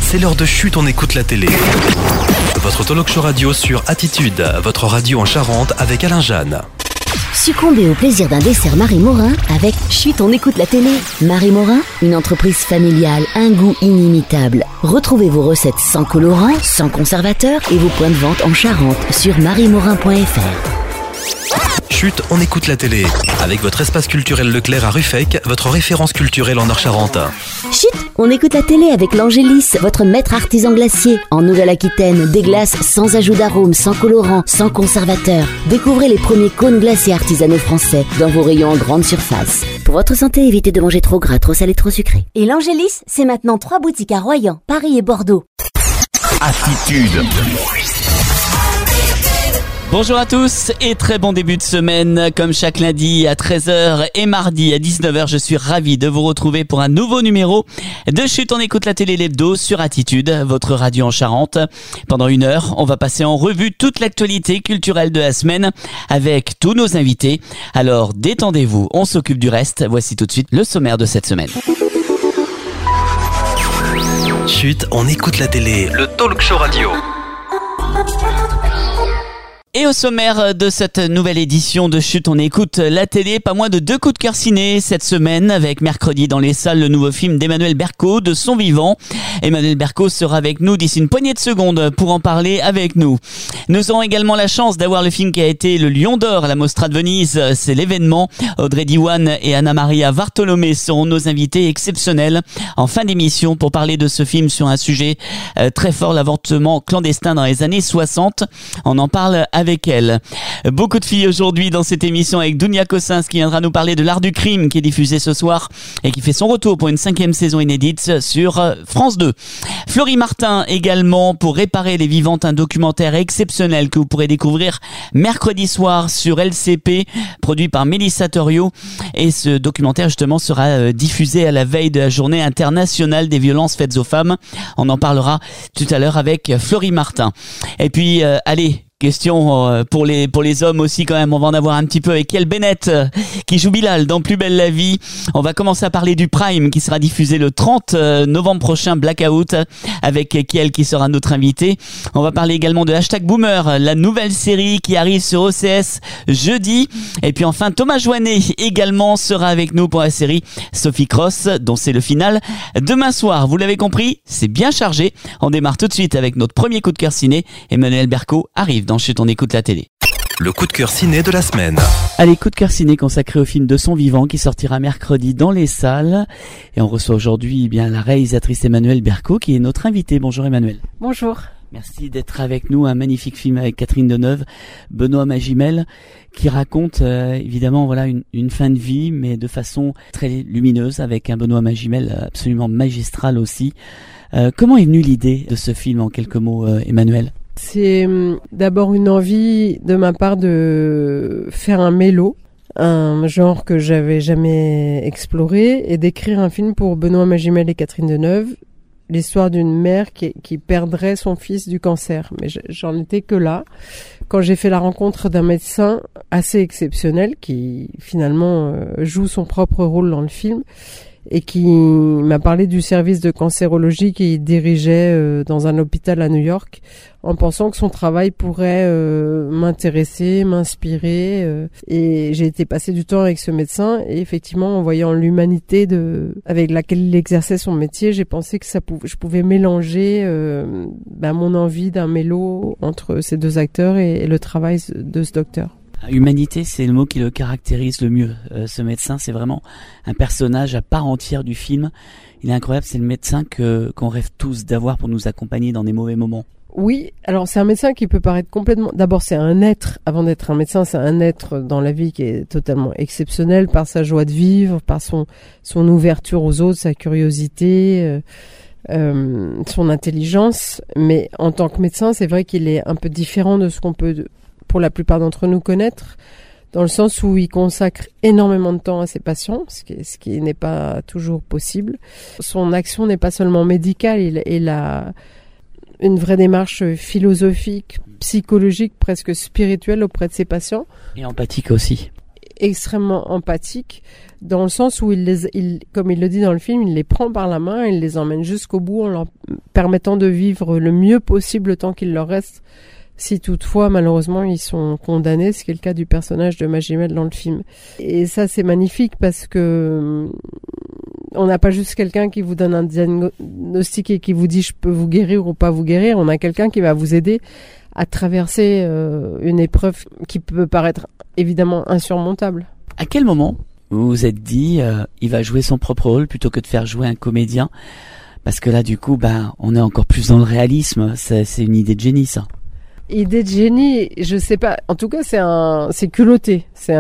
c'est l'heure de Chut, on écoute la télé. Votre talk show radio sur Attitude, votre radio en Charente avec Alain Jeanne. Succombez au plaisir d'un dessert Marie Morin avec Chut, on écoute la télé. Marie Morin, une entreprise familiale, un goût inimitable. Retrouvez vos recettes sans colorant, sans conservateur et vos points de vente en Charente sur mariemorin.fr. Chut, on écoute la télé. Avec votre espace culturel Leclerc à Ruffec, votre référence culturelle en Nord-Charente. Chut, on écoute la télé avec l'Angélis, votre maître artisan glacier. En Nouvelle-Aquitaine, des glaces sans ajout d'arôme, sans colorant, sans conservateur. Découvrez les premiers cônes glacés artisanaux français dans vos rayons en grande surface. Pour votre santé, évitez de manger trop gras, trop salé, trop sucré. Et l'Angélis, c'est maintenant 3 boutiques à Royan, Paris et Bordeaux. Attitude. Bonjour à tous et très bon début de semaine. Comme chaque lundi à 13h et mardi à 19h, je suis ravi de vous retrouver pour un nouveau numéro de Chut, on écoute la télé l'hebdo sur Attitude, votre radio en Charente. Pendant 1 heure, on va passer en revue toute l'actualité culturelle de la semaine avec tous nos invités. Alors détendez-vous, on s'occupe du reste. Voici tout de suite le sommaire de cette semaine. Chut, on écoute la télé, le talk show radio. Et au sommaire de cette nouvelle édition de Chut, on écoute la télé, pas moins de 2 coups de cœur ciné cette semaine avec mercredi dans les salles le nouveau film d'Emmanuel Berco, De son vivant. Emmanuel Berco sera avec nous d'ici une poignée de secondes pour en parler avec nous. Nous aurons également la chance d'avoir le film qui a été le Lion d'Or à la Mostra de Venise, c'est l'événement. Audrey Diwan et Anna Maria Vartolomé seront nos invités exceptionnels en fin d'émission pour parler de ce film sur un sujet très fort, l'avortement clandestin dans les années 60. On en parle avec elle. Beaucoup de filles aujourd'hui dans cette émission avec Dounia Cossins qui viendra nous parler de l'art du crime qui est diffusé ce soir et qui fait son retour pour une 5e saison inédite sur France 2. Florie Martin également pour Réparer les vivantes, un documentaire exceptionnel que vous pourrez découvrir mercredi soir sur LCP, produit par Mélissa Torio, et ce documentaire justement sera diffusé à la veille de la journée internationale des violences faites aux femmes. On en parlera tout à l'heure avec Florie Martin. Et puis allez, question pour les hommes aussi quand même, on va en avoir un petit peu avec Kiel Bennett qui joue Bilal dans Plus belle la vie. On va commencer à parler du Prime qui sera diffusé le 30 novembre prochain, Blackout, avec Kiel qui sera notre invité. On va parler également de #Boomer, la nouvelle série qui arrive sur OCS jeudi. Et puis enfin Thomas Joannet également sera avec nous pour la série Sophie Cross, dont c'est le final demain soir. Vous l'avez compris, c'est bien chargé. On démarre tout de suite avec notre premier coup de cœur ciné. Emmanuel Berco arrive dans Chut, on écoute la télé. Le coup de cœur ciné de la semaine. Allez, coup de cœur ciné consacré au film De son vivant qui sortira mercredi dans les salles. Et on reçoit aujourd'hui la réalisatrice Emmanuel Berco qui est notre invitée. Bonjour Emmanuel. Bonjour. Merci d'être avec nous. Un magnifique film avec Catherine Deneuve, Benoît Magimel, qui raconte évidemment une fin de vie, mais de façon très lumineuse, avec un Benoît Magimel absolument magistral aussi. Comment est venue l'idée de ce film en quelques mots, Emmanuel ? C'est d'abord une envie de ma part de faire un mélo, un genre que j'avais jamais exploré, et d'écrire un film pour Benoît Magimel et Catherine Deneuve, l'histoire d'une mère qui perdrait son fils du cancer. Mais j'en étais que là, quand j'ai fait la rencontre d'un médecin assez exceptionnel qui finalement joue son propre rôle dans le film, et qui m'a parlé du service de cancérologie qu'il dirigeait dans un hôpital à New York, en pensant que son travail pourrait m'intéresser, m'inspirer. Et j'ai été passer du temps avec ce médecin, et effectivement, en voyant l'humanité avec laquelle il exerçait son métier, j'ai pensé que je pouvais mélanger mon envie d'un mélo entre ces 2 acteurs et le travail de ce docteur. Humanité, c'est le mot qui le caractérise le mieux. Ce médecin, c'est vraiment un personnage à part entière du film. Il est incroyable, c'est le médecin qu'on rêve tous d'avoir pour nous accompagner dans des mauvais moments. Oui, alors c'est un médecin qui peut paraître complètement... D'abord, c'est un être, avant d'être un médecin, c'est un être dans la vie qui est totalement exceptionnel par sa joie de vivre, par son ouverture aux autres, sa curiosité, son intelligence. Mais en tant que médecin, c'est vrai qu'il est un peu différent de ce qu'on peut... pour la plupart d'entre nous connaître, dans le sens où il consacre énormément de temps à ses patients, ce qui n'est pas toujours possible. Son action n'est pas seulement médicale, il a une vraie démarche philosophique, psychologique, presque spirituelle auprès de ses patients. Et empathique aussi. extrêmement empathique, dans le sens où comme il le dit dans le film, il les prend par la main, il les emmène jusqu'au bout en leur permettant de vivre le mieux possible le temps qu'il leur reste, si toutefois malheureusement ils sont condamnés, ce qui est le cas du personnage de Magimel dans le film. Et ça c'est magnifique parce que on n'a pas juste quelqu'un qui vous donne un diagnostic et qui vous dit je peux vous guérir ou pas vous guérir, on a quelqu'un qui va vous aider à traverser une épreuve qui peut paraître évidemment insurmontable. À quel moment vous vous êtes dit il va jouer son propre rôle plutôt que de faire jouer un comédien? Parce que là du coup on est encore plus dans le réalisme, c'est une idée de génie ça. Idée de génie, je sais pas. En tout cas, c'est culotté. C'est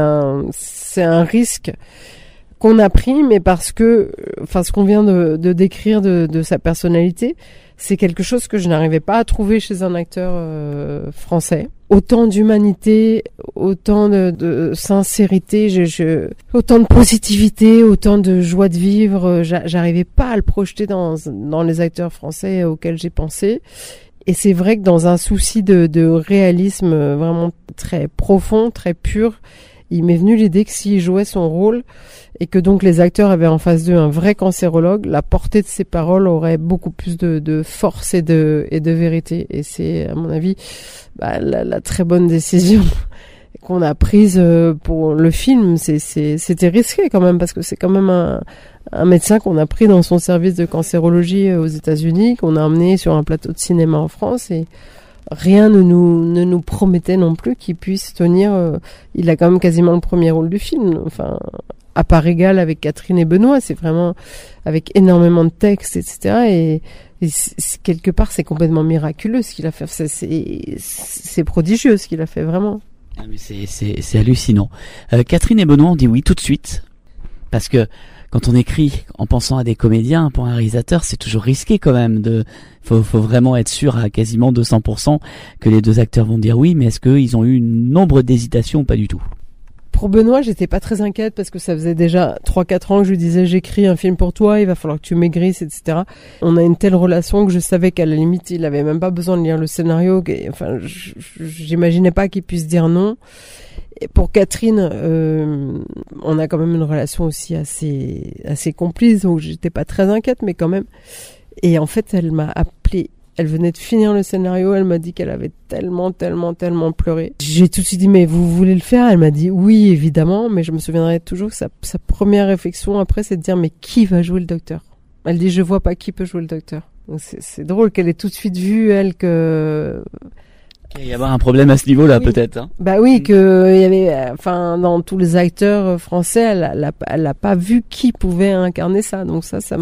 un risque qu'on a pris, mais parce que, ce qu'on vient de décrire de sa personnalité, c'est quelque chose que je n'arrivais pas à trouver chez un acteur français. Autant d'humanité, autant de sincérité, autant de positivité, autant de joie de vivre. J'arrivais pas à le projeter dans les acteurs français auxquels j'ai pensé. Et c'est vrai que dans un souci de réalisme vraiment très profond, très pur, il m'est venu l'idée que s'il jouait son rôle et que donc les acteurs avaient en face d'eux un vrai cancérologue, la portée de ses paroles aurait beaucoup plus de force et de vérité. Et c'est, à mon avis, la très bonne décision qu'on a prise pour le film. C'était risqué quand même parce que c'est quand même un médecin qu'on a pris dans son service de cancérologie aux États-Unis, qu'on a emmené sur un plateau de cinéma en France, et rien ne nous promettait non plus qu'il puisse tenir. Il a quand même quasiment le premier rôle du film, enfin à part égale avec Catherine et Benoît, c'est vraiment avec énormément de textes, etc. Et quelque part c'est complètement miraculeux ce qu'il a fait. C'est prodigieux ce qu'il a fait vraiment. Ah mais c'est hallucinant. Catherine et Benoît ont dit oui tout de suite parce que quand on écrit en pensant à des comédiens, pour un réalisateur, c'est toujours risqué quand même. Faut vraiment être sûr à quasiment 200% que les deux acteurs vont dire oui, mais est-ce qu'ils ont eu une nombre d'hésitations ou pas du tout? Pour Benoît, j'étais pas très inquiète parce que ça faisait déjà 3-4 ans que je lui disais j'écris un film pour toi, il va falloir que tu maigrisses, etc. On a une telle relation que je savais qu'à la limite, il avait même pas besoin de lire le scénario. Enfin, j'imaginais pas qu'il puisse dire non. Et pour Catherine, on a quand même une relation aussi assez complice, donc j'étais pas très inquiète, mais quand même. Et en fait, elle m'a appelée. Elle venait de finir le scénario, elle m'a dit qu'elle avait tellement pleuré. J'ai tout de suite dit, mais vous voulez le faire? Elle m'a dit, oui, évidemment, mais je me souviendrai toujours que sa première réflexion après, c'est de dire, mais qui va jouer le docteur? Elle dit, je vois pas qui peut jouer le docteur. Donc c'est drôle qu'elle ait tout de suite vu, elle, que... Il y avoir un problème à ce niveau-là, oui. Peut-être. Hein. Bah oui, que il y avait, dans tous les acteurs français, elle a pas vu qui pouvait incarner ça. Donc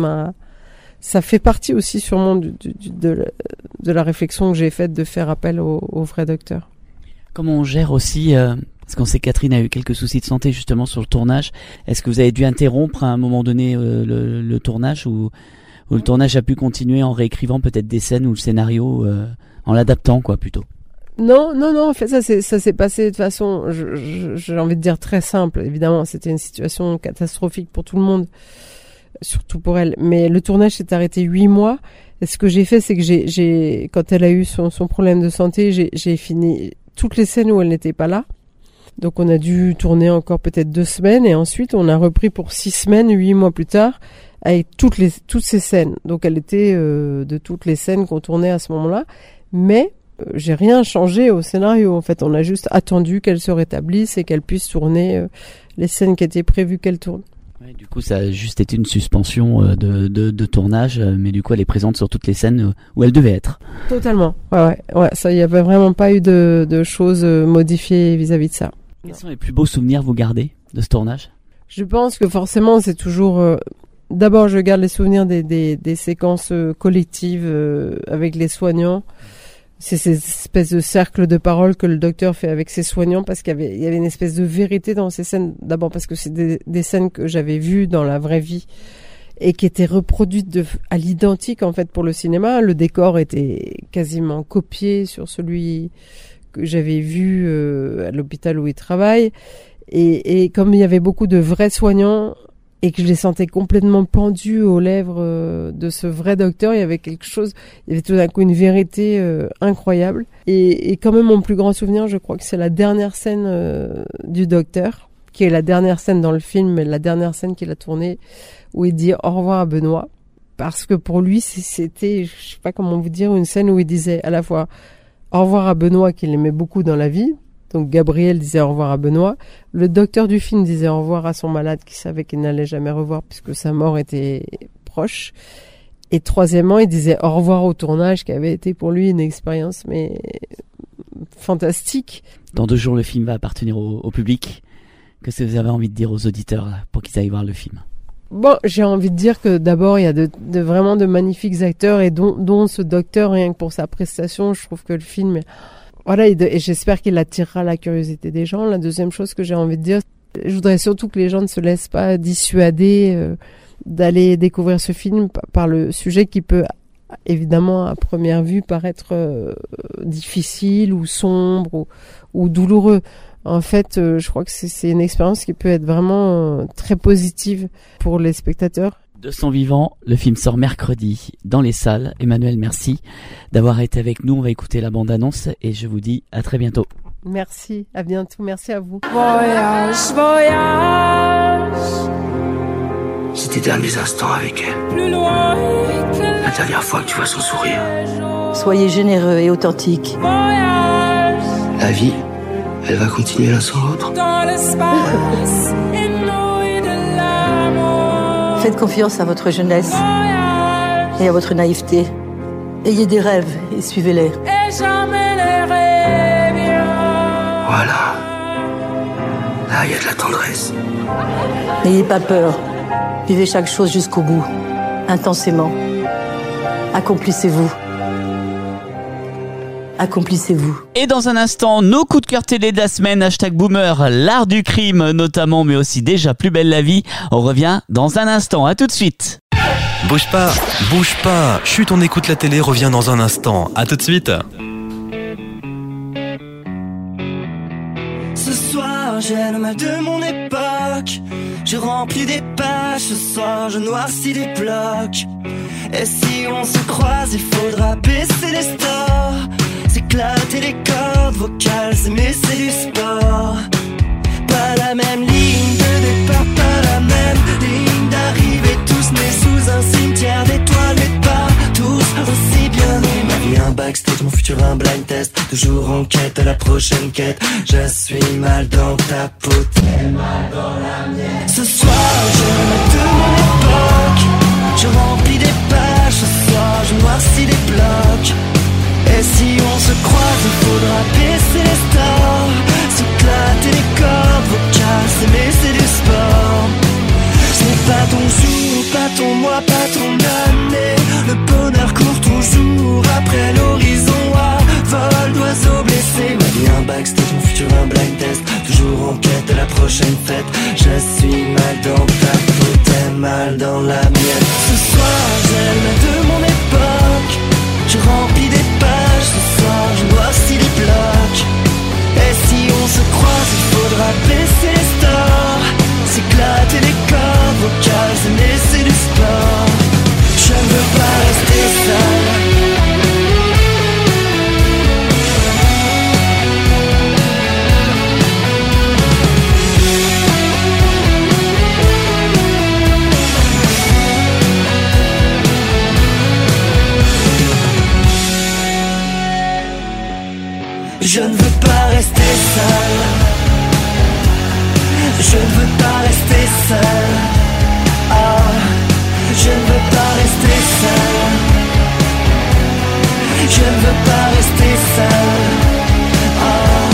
ça fait partie aussi sûrement de la réflexion que j'ai faite de faire appel au vrai docteur. Comment on gère aussi, parce qu'on sait Catherine a eu quelques soucis de santé justement sur le tournage. Est-ce que vous avez dû interrompre à un moment donné le tournage ou le tournage a pu continuer en réécrivant peut-être des scènes ou le scénario en l'adaptant quoi plutôt? Non, en fait, ça s'est passé de façon, j'ai envie de dire très simple. Évidemment, c'était une situation catastrophique pour tout le monde, surtout pour elle. Mais le tournage s'est arrêté 8 mois. Et ce que j'ai fait, c'est que quand elle a eu son problème de santé, j'ai fini toutes les scènes où elle n'était pas là. Donc, on a dû tourner encore peut-être 2 semaines. Et ensuite, on a repris pour 6 semaines, 8 mois plus tard, avec toutes ces scènes. Donc, elle était de toutes les scènes qu'on tournait à ce moment-là. Mais j'ai rien changé au scénario. En fait, on a juste attendu qu'elle se rétablisse et qu'elle puisse tourner les scènes qui étaient prévues qu'elle tourne. Ouais, du coup, ça a juste été une suspension de tournage, mais du coup, elle est présente sur toutes les scènes où elle devait être. Totalement. Ouais. Ça, il y avait vraiment pas eu de choses modifiées vis-à-vis de ça. Quels sont les plus beaux souvenirs vous gardez de ce tournage? Je pense que forcément, c'est toujours. D'abord, je garde les souvenirs des séquences collectives avec les soignants. C'est ces espèces de cercles de parole que le docteur fait avec ses soignants parce qu'il y avait une espèce de vérité dans ces scènes. D'abord parce que c'est des scènes que j'avais vues dans la vraie vie et qui étaient reproduites à l'identique en fait pour le cinéma. Le décor était quasiment copié sur celui que j'avais vu à l'hôpital où il travaille. Et comme il y avait beaucoup de vrais soignants et que je les sentais complètement pendus aux lèvres de ce vrai docteur, il y avait quelque chose, il y avait tout d'un coup une vérité incroyable. Et quand même mon plus grand souvenir, je crois que c'est la dernière scène du docteur, qui est la dernière scène dans le film, mais la dernière scène qu'il a tournée, où il dit au revoir à Benoît. Parce que pour lui, c'était, je sais pas comment vous dire, une scène où il disait à la fois au revoir à Benoît, qu'il aimait beaucoup dans la vie. Donc Gabriel disait au revoir à Benoît. Le docteur du film disait au revoir à son malade qu'il savait qu'il n'allait jamais revoir puisque sa mort était proche. Et troisièmement, il disait au revoir au tournage qui avait été pour lui une expérience mais fantastique. Dans 2 jours, le film va appartenir au public. Qu'est-ce que vous avez envie de dire aux auditeurs pour qu'ils aillent voir le film? Bon, j'ai envie de dire que d'abord, il y a vraiment de magnifiques acteurs et dont ce docteur, rien que pour sa prestation, je trouve que le film... Voilà, et j'espère qu'il attirera la curiosité des gens. La deuxième chose que j'ai envie de dire, je voudrais surtout que les gens ne se laissent pas dissuader d'aller découvrir ce film par le sujet qui peut évidemment à première vue paraître difficile ou sombre ou douloureux. En fait, je crois que c'est une expérience qui peut être vraiment très positive pour les spectateurs. De son vivant, le film sort mercredi dans les salles. Emmanuel, merci d'avoir été avec nous. On va écouter la bande-annonce et je vous dis à très bientôt. Merci, à bientôt, merci à vous. Voyage, voyage. C'est tes derniers instants avec elle. Plus loin que La dernière fois que tu vois son sourire. Soyez généreux et authentique. voyage La vie, elle va continuer l'un sans l'autre. dans l'espace inouï de l'amour. Faites confiance à votre jeunesse Voyage et à votre naïveté. Ayez des rêves et suivez-les. et jamais les rêves. Voilà. Là, il y a de la tendresse. N'ayez pas peur. Vivez chaque chose jusqu'au bout. Intensément. Accomplissez-vous. Accomplissez-vous. Et dans un instant, nos coups de cœur télé de la semaine, #boomer, l'art du crime notamment, mais aussi déjà Plus belle la vie. On revient dans un instant. À tout de suite. Bouge pas, bouge pas. Chut, on écoute la télé, revient dans un instant. À tout de suite. Ce soir, j'ai le mal de mon époque. Je remplis des pages, ce soir, je noircis des blocs. Et si on se croise, il faudra baisser les stores. S'éclater les cordes vocales, mais c'est du sport. Pas la même ligne de départ, pas la même ligne d'arrivée. Tous nés sous un cimetière d'étoiles, mais pas tous aussi bien nés. Ma vie un backstage, mon futur un blind test. Toujours en quête à la prochaine quête. Je suis mal dans ta peau, t'es mal dans la mienne. Ce soir, je me de mon époque. Je remplis des pages, ce soir, je noircis des blocs. Et si on se croise, il faudra baisser les stores. S'éclater les cordes vocales, s'aimer c'est du sport. Ce n'est pas ton jour, pas ton mois, pas ton année. Le bonheur court toujours après l'horizon à vol d'oiseaux blessés. Ma vie un backstage, mon futur un blind test. Toujours en quête de la prochaine fête. Je suis mal dans ta peau, t'es mal dans la mienne. Ce soir, j'aime de mon époque. Je remplis des pages, ce soir je noircis les blocs. Et si on se croise, il faudra baisser les stores. S'éclater les cordes vocales, mais c'est du sport. Je ne veux pas rester seul. Je ne veux pas rester seul. Je ne veux pas rester seul. Ah, je ne veux pas rester seul. Je ne veux pas rester seul. Ah.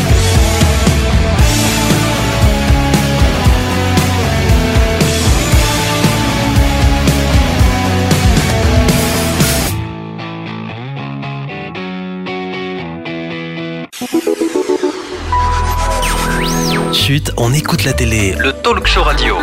Chut, on écoute la télé. Le talk show radio.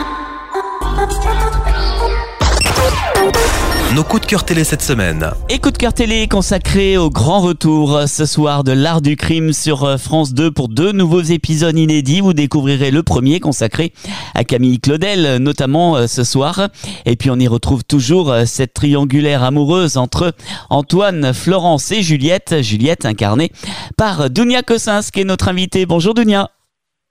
Nos coups de cœur télé cette semaine. Et coup de cœur télé consacré au grand retour ce soir de l'art du crime sur France 2 pour 2 nouveaux épisodes inédits. Vous découvrirez le premier consacré à Camille Claudel, notamment ce soir. Et puis on y retrouve toujours cette triangulaire amoureuse entre Antoine, Florence et Juliette. Juliette incarnée par Dounia Cossens qui est notre invitée. Bonjour Dounia.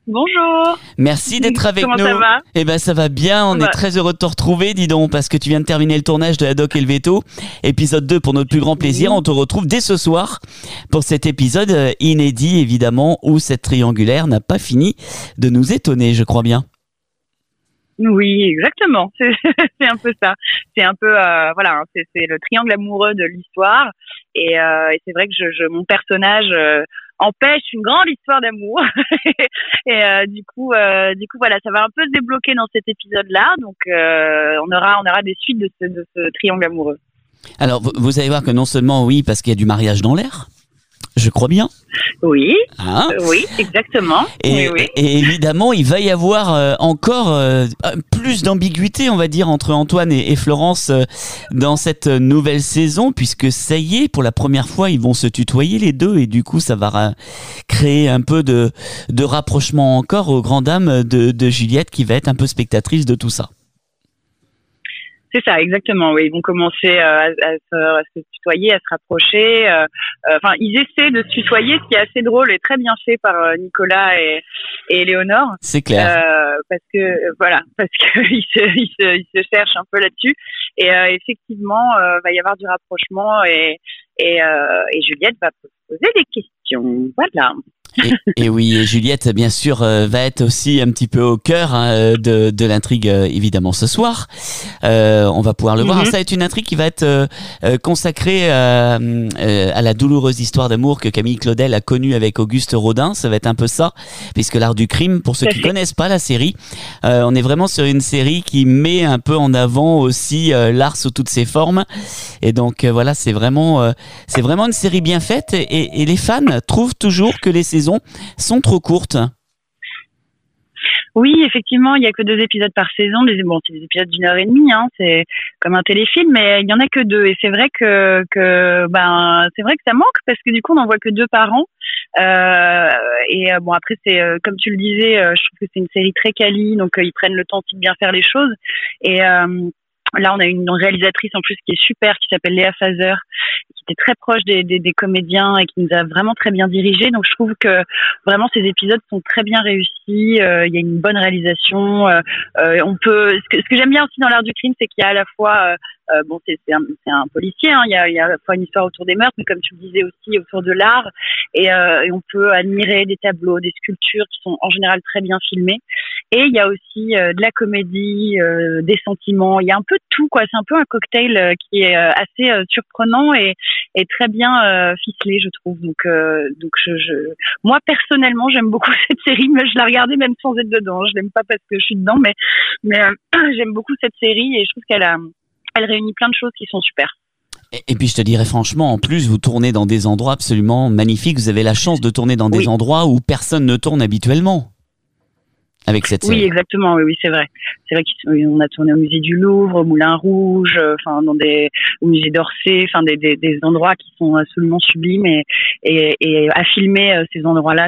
Bonjour. Merci d'être avec Comment nous. ça va? Eh ben, ça va bien. On est très heureux de te retrouver, dis donc, parce que tu viens de terminer le tournage de La Doc et le Veto. Épisode 2 pour notre plus grand plaisir. On te retrouve dès ce soir pour cet épisode inédit, évidemment, où cette triangulaire n'a pas fini de nous étonner, je crois bien. Oui, exactement. C'est un peu ça. C'est un peu, voilà, hein, c'est le triangle amoureux de l'histoire. Et c'est vrai que mon personnage empêche une grande histoire d'amour. et du coup, voilà, ça va un peu se débloquer dans cet épisode-là. Donc, on aura des suites de ce triangle amoureux. Alors, vous allez voir que non seulement, oui, parce qu'il y a du mariage dans l'air, je crois bien. Oui, hein oui, exactement. Et, oui. Et évidemment, il va y avoir encore plus d'ambiguïté, on va dire, entre Antoine et Florence dans cette nouvelle saison, puisque ça y est, pour la première fois, ils vont se tutoyer les deux, et du coup, ça va créer un peu de rapprochement encore aux grandes dames de Juliette, qui va être un peu spectatrice de tout ça. C'est ça, exactement. Oui, ils vont commencer à se tutoyer, à se rapprocher. Enfin, ils essaient de se tutoyer, ce qui est assez drôle et très bien fait par Nicolas et Éléonore. C'est clair. Parce que ils se cherchent un peu là-dessus. Et effectivement, va y avoir du rapprochement et Juliette va poser des questions. Voilà. Et oui, et Juliette, bien sûr, va être aussi un petit peu au cœur de l'intrigue, évidemment, ce soir. On va pouvoir le voir. Ça va être une intrigue qui va être consacrée à la douloureuse histoire d'amour que Camille Claudel a connue avec Auguste Rodin. Ça va être un peu ça, puisque l'art du crime, pour ceux qui connaissent pas la série, on est vraiment sur une série qui met un peu en avant aussi l'art sous toutes ses formes. Et donc, voilà, c'est vraiment une série bien faite. Et les fans trouvent toujours que les saisons sont trop courtes. Oui, effectivement, il y a que 2 épisodes par saison. C'est des épisodes d'1h30, hein, c'est comme un téléfilm, mais il y en a que 2. Et c'est vrai que c'est vrai que ça manque parce que du coup, on n'en voit que 2 par an. Après, c'est comme tu le disais, je trouve que c'est une série très quali, donc ils prennent le temps aussi de bien faire les choses. Et là, on a une réalisatrice en plus qui est super, qui s'appelle Léa Fazer, qui était très proche des comédiens et qui nous a vraiment très bien dirigés. Donc, je trouve que vraiment ces épisodes sont très bien réussis. Il y a une bonne réalisation. Ce que j'aime bien aussi dans l'art du crime, c'est qu'il y a à la fois c'est un policier, hein, il y a à la fois une histoire autour des meurtres, mais comme tu le disais aussi autour de l'art, et on peut admirer des tableaux, des sculptures qui sont en général très bien filmées. Et il y a aussi de la comédie, des sentiments. Il y a un peu de tout, quoi. C'est un peu un cocktail qui est assez surprenant et très bien ficelé, je trouve. Donc moi personnellement, j'aime beaucoup cette série, mais je la regardais même sans être dedans. Je l'aime pas parce que je suis dedans, mais j'aime beaucoup cette série et je trouve elle réunit plein de choses qui sont super. Et puis je te dirais franchement, en plus vous tournez dans des endroits absolument magnifiques. Vous avez la chance de tourner dans des endroits où personne ne tourne habituellement. Avec cette série. Oui, exactement. Oui, c'est vrai. C'est vrai qu'on a tourné au musée du Louvre, au Moulin Rouge, au musée d'Orsay, des endroits qui sont absolument sublimes et à filmer ces endroits-là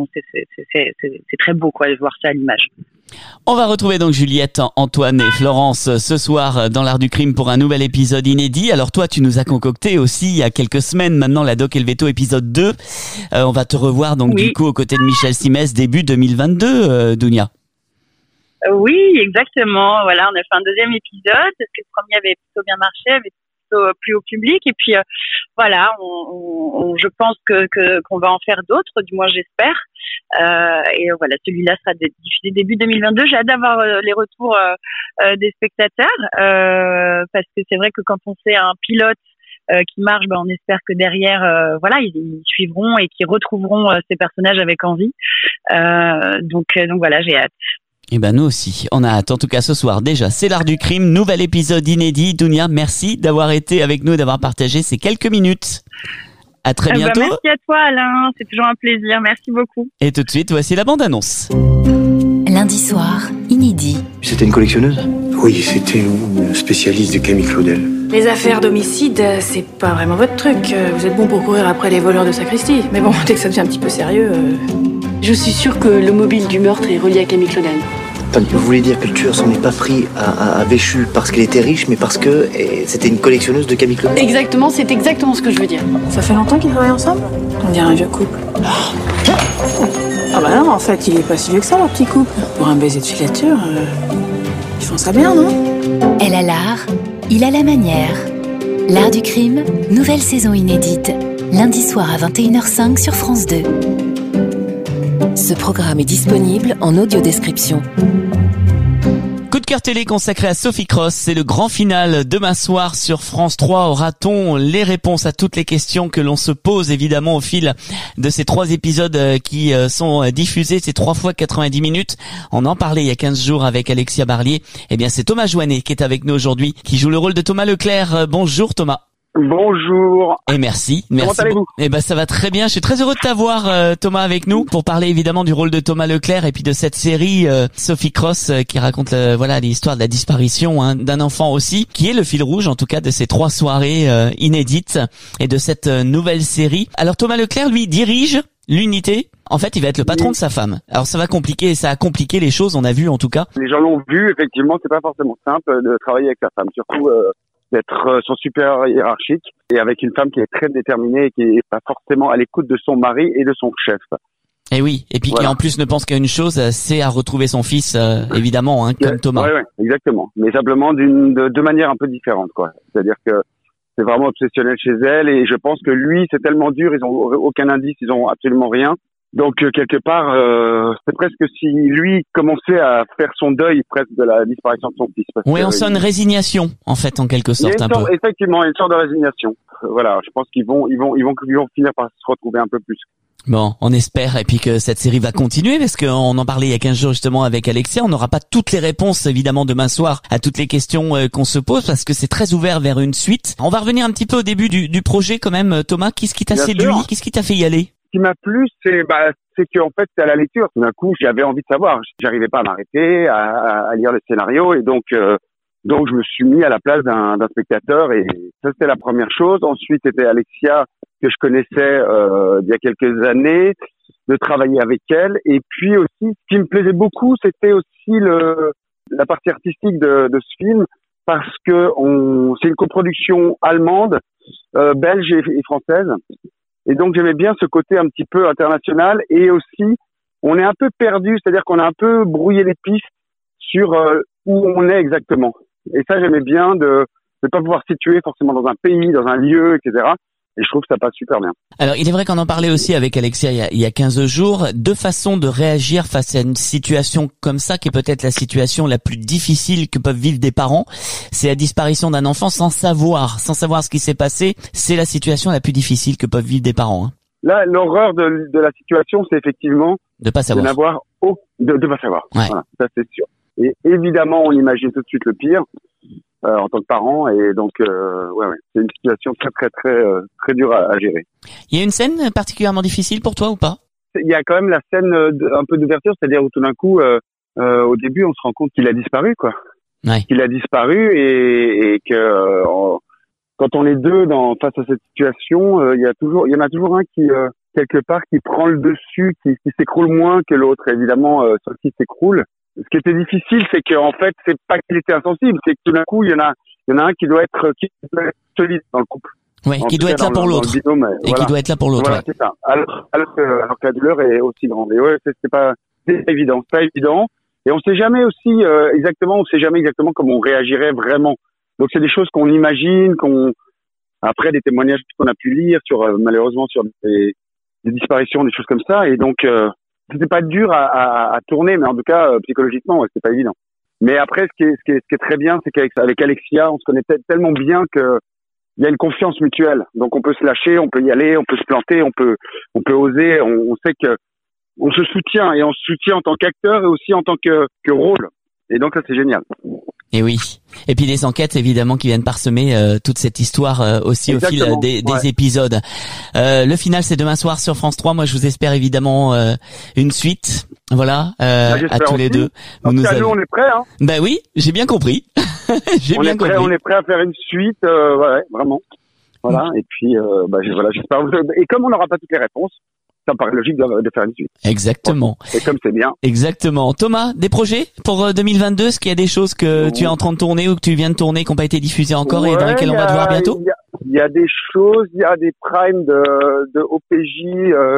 c'est très beau, quoi, de voir ça à l'image. On va retrouver donc Juliette, Antoine et Florence ce soir dans l'art du crime pour un nouvel épisode inédit. Alors toi, tu nous as concocté aussi il y a quelques semaines maintenant La Doc et le Veto épisode 2. On va te revoir donc du coup aux côtés de Michel Simès début 2022, Dounia. Oui, exactement. Voilà, on a fait un 2e épisode parce que le premier avait plutôt bien marché, avait plutôt plu au public. Et puis voilà, je pense qu'on va en faire d'autres, du moins j'espère. Et voilà, celui-là sera diffusé début 2022. J'ai hâte d'avoir les retours des spectateurs parce que c'est vrai que quand on fait un pilote qui marche, on espère que derrière, ils suivront et qu'ils retrouveront ces personnages avec envie. Donc voilà, j'ai hâte. Eh ben nous aussi, on a hâte. En tout cas ce soir déjà, c'est l'art du crime, nouvel épisode inédit. Dounia, merci d'avoir été avec nous et d'avoir partagé ces quelques minutes. À très bientôt. Merci à toi Alain, c'est toujours un plaisir, merci beaucoup. Et tout de suite, voici la bande-annonce. Lundi soir, inédit. C'était une collectionneuse? Oui, c'était une spécialiste de Camille Claudel. Les affaires d'homicide, c'est pas vraiment votre truc. Vous êtes bon pour courir après les voleurs de sacristie. Mais bon, dès que ça devient un petit peu sérieux... Je suis sûre que le mobile du meurtre est relié à Camille Claudel. Attendez, vous voulez dire que le tueur s'en est pas pris à Véchu parce qu'elle était riche, mais parce que c'était une collectionneuse de Camille Claudel? Exactement, c'est exactement ce que je veux dire. Ça fait longtemps qu'ils travaillent ensemble? On dirait un vieux couple. Ah bah non, en fait, il est pas si vieux que ça, leur petit couple. Pour un baiser de filature, ils font ça bien, non? Elle a l'art, il a la manière. L'art du crime, nouvelle saison inédite. Lundi soir à 21h05 sur France 2. Ce programme est disponible en audio-description. Coup de cœur télé consacré à Sophie Cross, c'est le grand final demain soir sur France 3. Aura-t-on les réponses à toutes les questions que l'on se pose évidemment au fil de ces 3 épisodes qui sont diffusés, ces 3 fois 90 minutes. On en parlait il y a 15 jours avec Alexia Barlier. Eh bien c'est Thomas Joannet qui est avec nous aujourd'hui, qui joue le rôle de Thomas Leclerc. Bonjour Thomas. Bonjour. Et merci. Comment allez-vous? Eh ben ça va très bien. Je suis très heureux de t'avoir Thomas avec nous pour parler évidemment du rôle de Thomas Leclerc et puis de cette série Sophie Cross qui raconte l'histoire de la disparition d'un enfant aussi, qui est le fil rouge en tout cas de ces 3 soirées inédites et de cette nouvelle série. Alors Thomas Leclerc lui dirige l'unité. En fait, il va être le patron de sa femme. Alors ça a compliqué les choses, on a vu en tout cas. Les gens l'ont vu, effectivement, c'est pas forcément simple de travailler avec sa femme, surtout d'être son supérieur hiérarchique et avec une femme qui est très déterminée et qui est pas forcément à l'écoute de son mari et de son chef. Et oui, et puis qui en plus ne pense qu'à une chose, c'est à retrouver son fils, évidemment, comme Thomas. Ouais, exactement. Mais simplement de manière un peu différente, quoi. C'est-à-dire que c'est vraiment obsessionnel chez elle et je pense que lui, c'est tellement dur, ils ont aucun indice, ils ont absolument rien. Donc quelque part, c'est presque si lui commençait à faire son deuil presque de la disparition de son fils. Oui, on sent une résignation en fait, en quelque sorte un peu. Effectivement, une sorte de résignation. Voilà, je pense qu'ils vont finir par se retrouver un peu plus. Bon, on espère et puis que cette série va continuer parce qu'on en parlait il y a 15 jours justement avec Alexia. On n'aura pas toutes les réponses évidemment demain soir à toutes les questions qu'on se pose parce que c'est très ouvert vers une suite. On va revenir un petit peu au début du projet quand même, Thomas. Qu'est-ce qui t'a séduit? Qu'est-ce qui t'a fait y aller? Ce qui m'a plu, c'est que en fait, c'est à la lecture. Tout d'un coup, j'avais envie de savoir. J'arrivais pas à m'arrêter, à lire le scénario, et donc je me suis mis à la place d'un spectateur, et ça c'était la première chose. Ensuite, c'était Alexia que je connaissais il y a quelques années, de travailler avec elle, et puis aussi, ce qui me plaisait beaucoup, c'était aussi la partie artistique de ce film, parce que c'est une coproduction allemande, belge et française. Et donc j'aimais bien ce côté un petit peu international et aussi on est un peu perdu, c'est-à-dire qu'on a un peu brouillé les pistes sur où on est exactement. Et ça j'aimais bien de pas pouvoir situer forcément dans un pays, dans un lieu, etc. Et je trouve que ça passe super bien. Alors, il est vrai qu'on en parlait aussi avec Alexia il y a 15 jours. 2 façons de réagir face à une situation comme ça, qui est peut-être la situation la plus difficile que peuvent vivre des parents. C'est la disparition d'un enfant sans savoir ce qui s'est passé. C'est la situation la plus difficile que peuvent vivre des parents. Là, l'horreur de la situation, c'est effectivement de pas savoir. De pas savoir. Ouais. Voilà, ça c'est sûr. Et évidemment, on imagine tout de suite le pire. En tant que parent, et donc c'est une situation très dure à gérer. Il y a une scène particulièrement difficile pour toi ou pas? Il y a quand même la scène un peu d'ouverture, c'est-à-dire où tout d'un coup au début on se rend compte qu'il a disparu, quoi. Ouais. Qu'il a disparu et que quand on est deux face à cette situation, il y en a toujours un qui quelque part qui prend le dessus, qui s'écroule moins que l'autre. Évidemment, celui qui s'écroule. Ce qui était difficile, c'est qu'en fait, c'est pas qu'il était insensible, c'est que tout d'un coup, il y en a un qui doit être solide dans le couple. Oui, qui doit être là pour l'autre. Et qui doit être là pour l'autre. Voilà, c'est ça. Alors que la douleur est aussi grande. Et c'est pas évident. Et on sait jamais exactement comment on réagirait vraiment. Donc c'est des choses qu'on imagine, après des témoignages qu'on a pu lire malheureusement sur des disparitions, des choses comme ça. Et donc, c'était pas dur à tourner, mais en tout cas psychologiquement, c'était pas évident. Mais après, ce qui est très bien, c'est qu'avec Alexia, on se connaît tellement bien que il y a une confiance mutuelle. Donc on peut se lâcher, on peut y aller, on peut se planter, on peut oser. On sait que on se soutient, et on se soutient en tant qu'acteur et aussi en tant que rôle. Et donc ça, c'est génial. Et oui. Et puis les enquêtes évidemment qui viennent parsemer toute cette histoire aussi. Exactement. Au fil des épisodes. Le final, c'est demain soir sur France 3. Moi je vous espère évidemment une suite. Voilà, à tous les deux. Nous on est prêts, hein. Ben oui, j'ai bien compris. On est prêt à faire une suite, vraiment. Voilà. Et puis j'espère. Et comme on n'aura pas toutes les réponses, ça me paraît logique de faire une suite. Exactement. Et comme c'est bien. Exactement. Thomas, des projets pour 2022? Est-ce qu'il y a des choses que tu es en train de tourner ou que tu viens de tourner qui n'ont pas été diffusées encore et dans lesquelles on va te voir bientôt? Il y a des choses, il y a des primes de OPJ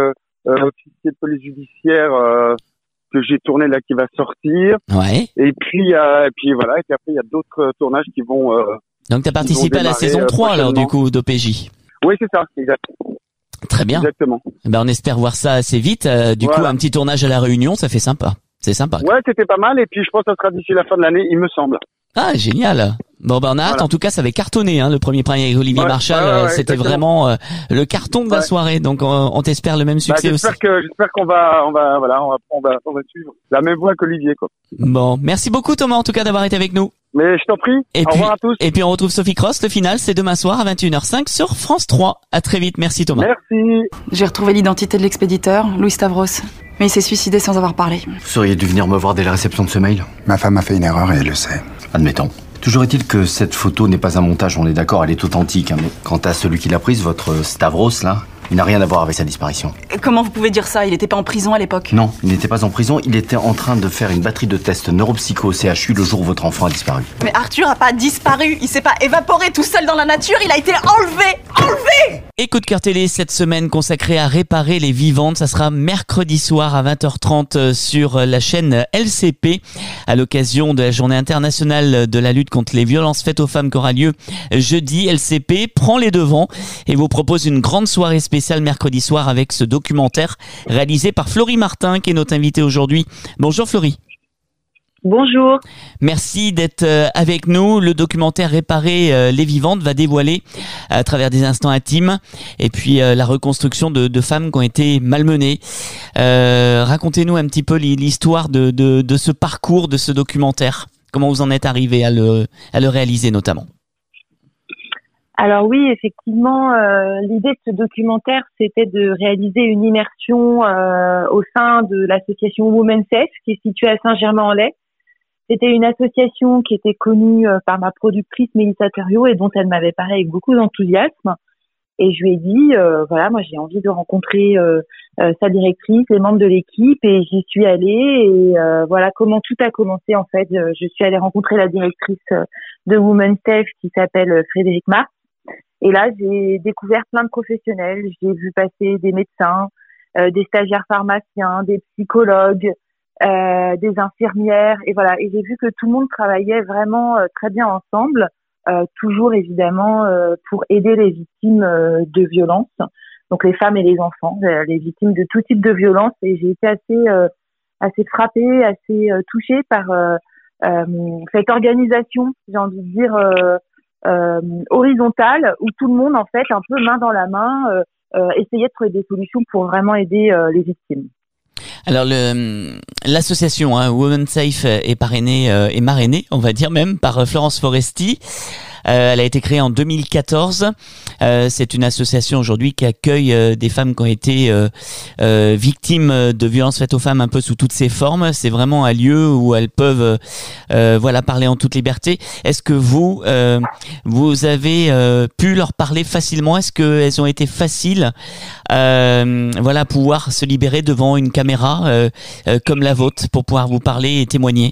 officier de police judiciaire que j'ai tourné là qui va sortir. Ouais. Et puis voilà. Et puis après il y a d'autres tournages qui vont. Donc t'as participé à la saison 3 alors du coup d'OPJ. Oui, c'est ça, exact. Très bien. Exactement. Ben, on espère voir ça assez vite. Du coup, un petit tournage à La Réunion, ça fait sympa. C'est sympa. Ouais, c'était pas mal. Et puis, je pense que ça sera d'ici la fin de l'année, il me semble. Ah, génial. Bon, ben, on a hâte. En tout cas, ça avait cartonné, le premier prix avec Olivier Marchal. C'était vraiment le carton de la soirée. Donc, on t'espère le même succès aussi. J'espère qu'on va suivre la même voie qu'Olivier, quoi. Bon. Merci beaucoup, Thomas, en tout cas, d'avoir été avec nous. Mais je t'en prie. Au revoir à tous. Et puis, on retrouve Sophie Cross. Le final, c'est demain soir à 21h05 sur France 3. À très vite. Merci, Thomas. Merci. J'ai retrouvé l'identité de l'expéditeur, Louis Stavros. Mais il s'est suicidé sans avoir parlé. Vous seriez dû venir me voir dès la réception de ce mail. Ma femme a fait une erreur et elle le sait. Admettons. Toujours est-il que cette photo n'est pas un montage, on est d'accord, elle est authentique. Mais quant à celui qui l'a prise, votre Stavros, là, il n'a rien à voir avec sa disparition. Comment vous pouvez dire ça? Il était pas en prison à l'époque? Non, il n'était pas en prison, il était en train de faire une batterie de tests neuropsycho au CHU le jour où votre enfant a disparu. Mais Arthur a pas disparu, il s'est pas évaporé tout seul dans la nature, il a été enlevé! Enlevé! Et coup de cœur télé cette semaine consacrée à réparer les vivantes, ça sera mercredi soir à 20h30 sur la chaîne LCP à l'occasion de la journée internationale de la lutte contre les violences faites aux femmes qui aura lieu jeudi. LCP prend les devants et vous propose une grande soirée spéciale mercredi soir avec ce documentaire réalisé par Florie Martin qui est notre invitée aujourd'hui. Bonjour Florie. Bonjour. Merci d'être avec nous. Le documentaire Réparer les vivantes va dévoiler à travers des instants intimes et puis la reconstruction de femmes qui ont été malmenées. Racontez-nous un petit peu l'histoire de ce parcours, de ce documentaire. Comment vous en êtes arrivé à le réaliser notamment? Alors oui, effectivement, l'idée de ce documentaire, c'était de réaliser une immersion au sein de l'association Women Safe qui est située à Saint-Germain-en-Laye. C'était une association qui était connue par ma productrice Mélissa Thériault et dont elle m'avait parlé avec beaucoup d'enthousiasme. Et je lui ai dit, voilà, moi j'ai envie de rencontrer sa directrice, les membres de l'équipe, et j'y suis allée. Et voilà comment tout a commencé en fait. Je suis allée rencontrer la directrice de Women Safe qui s'appelle Frédéric Marx. Et là, j'ai découvert plein de professionnels. J'ai vu passer des médecins, des stagiaires pharmaciens, des psychologues, des infirmières. Et voilà. Et j'ai vu que tout le monde travaillait vraiment très bien ensemble, toujours évidemment pour aider les victimes de violences. Donc les femmes et les enfants, les victimes de tout type de violence. Et j'ai été assez frappée, assez touchée par cette organisation, j'ai envie de dire, horizontale, où tout le monde en fait un peu main dans la main essayait de trouver des solutions pour vraiment aider les victimes. Alors l'association Women Safe est parrainée et marrainée, on va dire même, par Florence Foresti. Elle a été créée en 2014. C'est une association aujourd'hui qui accueille des femmes qui ont été victimes de violences faites aux femmes un peu sous toutes ses formes. C'est vraiment un lieu où elles peuvent parler en toute liberté. Est-ce que vous avez pu leur parler facilement? Est-ce qu'elles ont été faciles pouvoir se libérer devant une caméra comme la vôtre pour pouvoir vous parler et témoigner?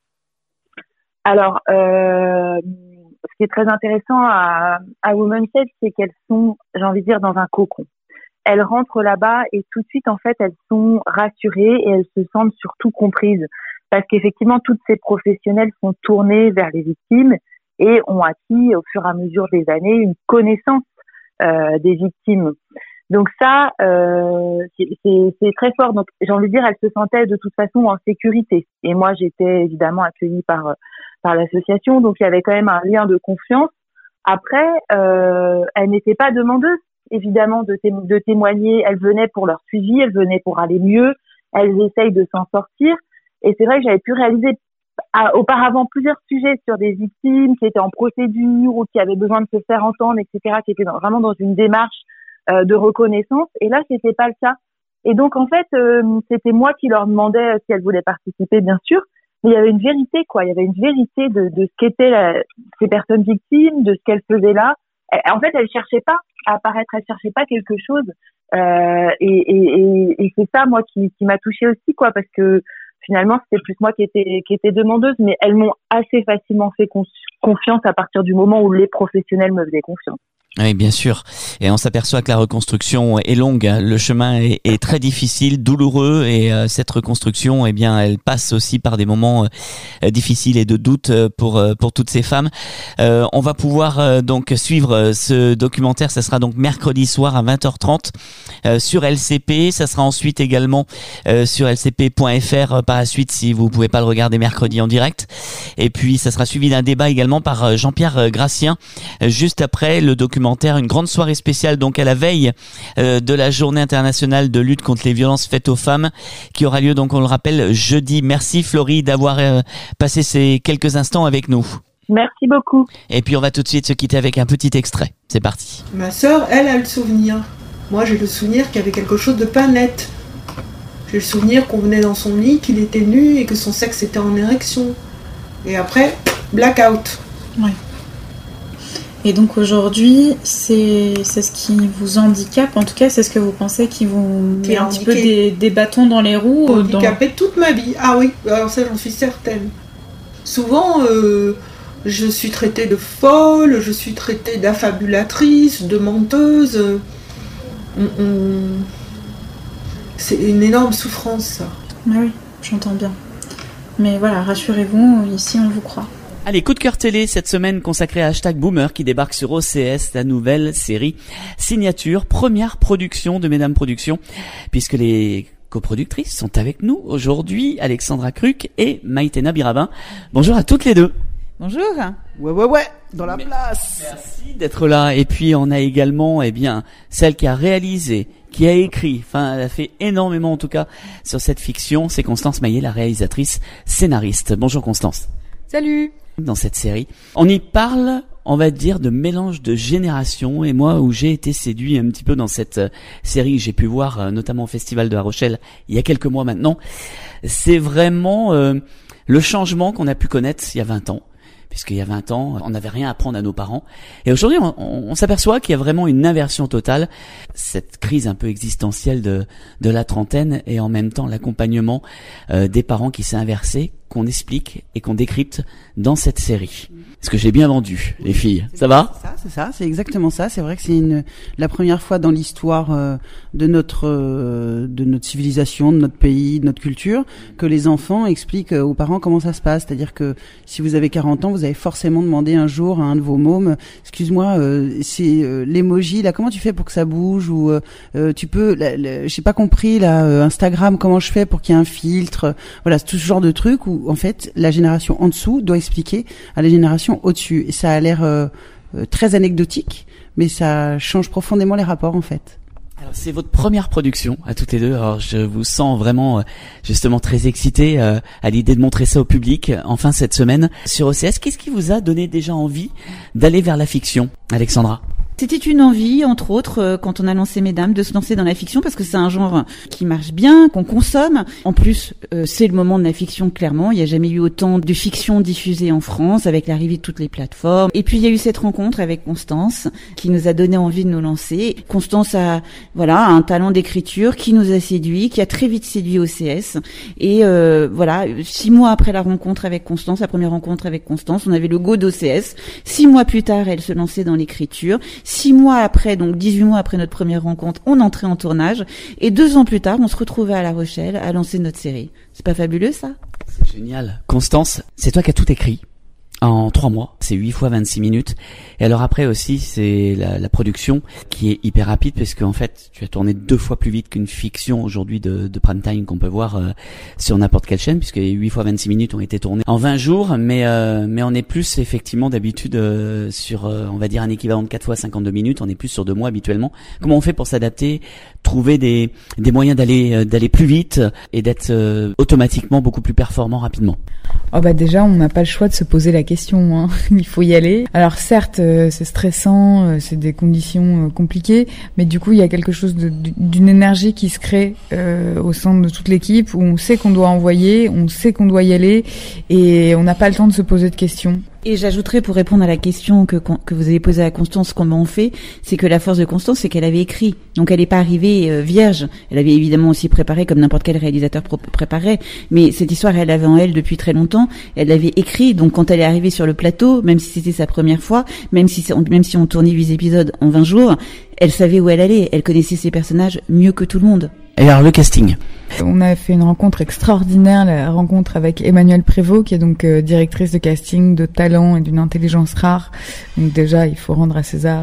Alors ce qui est très intéressant à Women Safe, c'est qu'elles sont, j'ai envie de dire, dans un cocon. Elles rentrent là-bas et tout de suite, en fait, elles sont rassurées et elles se sentent surtout comprises. Parce qu'effectivement, toutes ces professionnelles sont tournées vers les victimes et ont acquis, au fur et à mesure des années, une connaissance des victimes. Donc ça, c'est très fort. Donc j'ai envie de dire, elles se sentaient de toute façon en sécurité. Et moi, j'étais évidemment accueillie par l'association, donc il y avait quand même un lien de confiance. Après, elles n'étaient pas demandeuses, évidemment, de témoigner. Elles venaient pour leur suivi, elles venaient pour aller mieux, elles essayent de s'en sortir. Et c'est vrai que j'avais pu réaliser auparavant plusieurs sujets sur des victimes qui étaient en procédure ou qui avaient besoin de se faire entendre, etc., qui étaient vraiment dans une démarche de reconnaissance. Et là, c'était pas le cas. Et donc, en fait, c'était moi qui leur demandais si elles voulaient participer, bien sûr. Mais il y avait une vérité, quoi. Il y avait une vérité de ce qu'étaient ces personnes victimes, de ce qu'elles faisaient là. En fait, elles cherchaient pas à apparaître, elles cherchaient pas quelque chose. Et c'est ça, moi, qui m'a touchée aussi, quoi, parce que finalement, c'était plus moi qui étais demandeuse, mais elles m'ont assez facilement fait confiance à partir du moment où les professionnels me faisaient confiance. Oui, bien sûr. Et on s'aperçoit que la reconstruction est longue. Le chemin est très difficile, douloureux, et cette reconstruction, eh bien, elle passe aussi par des moments difficiles et de doute pour toutes ces femmes. On va pouvoir donc suivre ce documentaire. Ça sera donc mercredi soir à 20h30 sur LCP. Ça sera ensuite également sur lcp.fr par la suite si vous pouvez pas le regarder mercredi en direct. Et puis ça sera suivi d'un débat également par Jean-Pierre Gracien juste après le documentaire. Une grande soirée spéciale donc à la veille de la journée internationale de lutte contre les violences faites aux femmes qui aura lieu donc on le rappelle jeudi. Merci Florie d'avoir passé ces quelques instants avec nous. Merci beaucoup. Et puis on va tout de suite se quitter avec un petit extrait. C'est parti. Ma sœur, elle a le souvenir. Moi j'ai le souvenir qu'il y avait quelque chose de pas net. J'ai le souvenir qu'on venait dans son lit, qu'il était nu et que son sexe était en érection. Et après, blackout. Ouais. Et donc aujourd'hui, c'est ce qui vous handicape, en tout cas c'est ce que vous pensez qui vous met un petit peu des bâtons dans les roues. Handicapé toute ma vie, ah oui, alors ça j'en suis certaine. Souvent, je suis traitée de folle, je suis traitée d'affabulatrice, de menteuse. C'est une énorme souffrance ça. Oui, j'entends bien. Mais voilà, rassurez-vous, ici on vous croit. Allez, coup de cœur télé cette semaine consacré à #Boomer qui débarque sur OCS, la nouvelle série Signature, première production de Mesdames Productions, puisque les coproductrices sont avec nous aujourd'hui, Alexandra Cruc et Maïtena Birabin. Bonjour à toutes les deux. Bonjour. Ouais, dans la place. Merci d'être là. Et puis on a également, eh bien, celle qui a réalisé, qui a écrit, enfin, elle a fait énormément en tout cas sur cette fiction, c'est Constance Maillet, la réalisatrice scénariste. Bonjour Constance. Salut. Dans cette série, on y parle, on va dire, de mélange de générations. Et moi, où j'ai été séduit un petit peu dans cette série, j'ai pu voir notamment au Festival de La Rochelle il y a quelques mois maintenant, c'est vraiment le changement qu'on a pu connaître il y a 20 ans. Puisqu'il y a 20 ans, on n'avait rien à apprendre à nos parents. Et aujourd'hui, on s'aperçoit qu'il y a vraiment une inversion totale. Cette crise un peu existentielle de la trentaine et en même temps l'accompagnement des parents qui s'est inversé, qu'on explique et qu'on décrypte dans cette série. Est-ce que j'ai bien vendu, les filles? Ça va? C'est ça, c'est exactement ça. C'est vrai que c'est la première fois dans l'histoire de notre civilisation, de notre pays, de notre culture, que les enfants expliquent aux parents comment ça se passe. C'est-à-dire que si vous avez 40 ans, vous avez forcément demandé un jour à un de vos mômes, excuse-moi, c'est l'emoji là, comment tu fais pour que ça bouge, ou tu peux, j'ai pas compris là, Instagram, comment je fais pour qu'il y ait un filtre, voilà, tout ce genre de trucs où en fait la génération en dessous doit expliquer à la génération au-dessus. Et ça a l'air très anecdotique, mais ça change profondément les rapports en fait. Alors c'est votre première production à toutes les deux. Alors je vous sens vraiment justement très excitée à l'idée de montrer ça au public enfin cette semaine sur OCS. Qu'est-ce qui vous a donné déjà envie d'aller vers la fiction, Alexandra? C'était une envie, entre autres, quand on a lancé Mesdames, de se lancer dans la fiction, parce que c'est un genre qui marche bien, qu'on consomme. En plus, c'est le moment de la fiction, clairement. Il n'y a jamais eu autant de fiction diffusée en France, avec l'arrivée de toutes les plateformes. Et puis, il y a eu cette rencontre avec Constance, qui nous a donné envie de nous lancer. Constance a un talent d'écriture qui nous a séduit, qui a très vite séduit OCS. Et 6 mois après la rencontre avec Constance, la première rencontre avec Constance, on avait le go d'OCS. 6 mois plus tard, elle se lançait dans l'écriture. 6 mois après, donc 18 mois après notre première rencontre, on entrait en tournage. Et 2 ans plus tard, on se retrouvait à La Rochelle à lancer notre série. C'est pas fabuleux, ça? C'est génial. Constance, c'est toi qui as tout écrit en 3 mois. C'est 8 fois 26 minutes. Et alors après aussi, c'est la production qui est hyper rapide, parce qu'en fait, tu as tourné 2 fois plus vite qu'une fiction aujourd'hui de prime time qu'on peut voir sur n'importe quelle chaîne, puisque 8 fois 26 minutes ont été tournées en 20 jours. Mais on est plus effectivement d'habitude sur, on va dire, un équivalent de 4 fois 52 minutes. On est plus sur 2 mois habituellement. Comment on fait pour s'adapter, trouver des moyens d'aller plus vite et d'être automatiquement beaucoup plus performant rapidement? Oh bah déjà, on n'a pas le choix de se poser la question, hein. Il faut y aller. Alors certes, c'est stressant, c'est des conditions compliquées, mais du coup, il y a quelque chose d'une énergie qui se crée au sein de toute l'équipe, où on sait qu'on doit envoyer, on sait qu'on doit y aller, et on n'a pas le temps de se poser de questions. Et j'ajouterais, pour répondre à la question que vous avez posée à Constance, comment on fait, c'est que la force de Constance, c'est qu'elle avait écrit. Donc elle n'est pas arrivée vierge. Elle avait évidemment aussi préparé, comme n'importe quel réalisateur préparait, mais cette histoire, elle avait en elle depuis très longtemps. Elle l'avait écrit, donc quand elle est arrivée sur le plateau, même si c'était sa première fois, même si on tournait 8 épisodes en 20 jours, elle savait où elle allait. Elle connaissait ses personnages mieux que tout le monde. Et alors le casting. On a fait une rencontre extraordinaire, la rencontre avec Emmanuelle Prévost, qui est donc directrice de casting, de talent et d'une intelligence rare. Donc déjà, il faut rendre à César.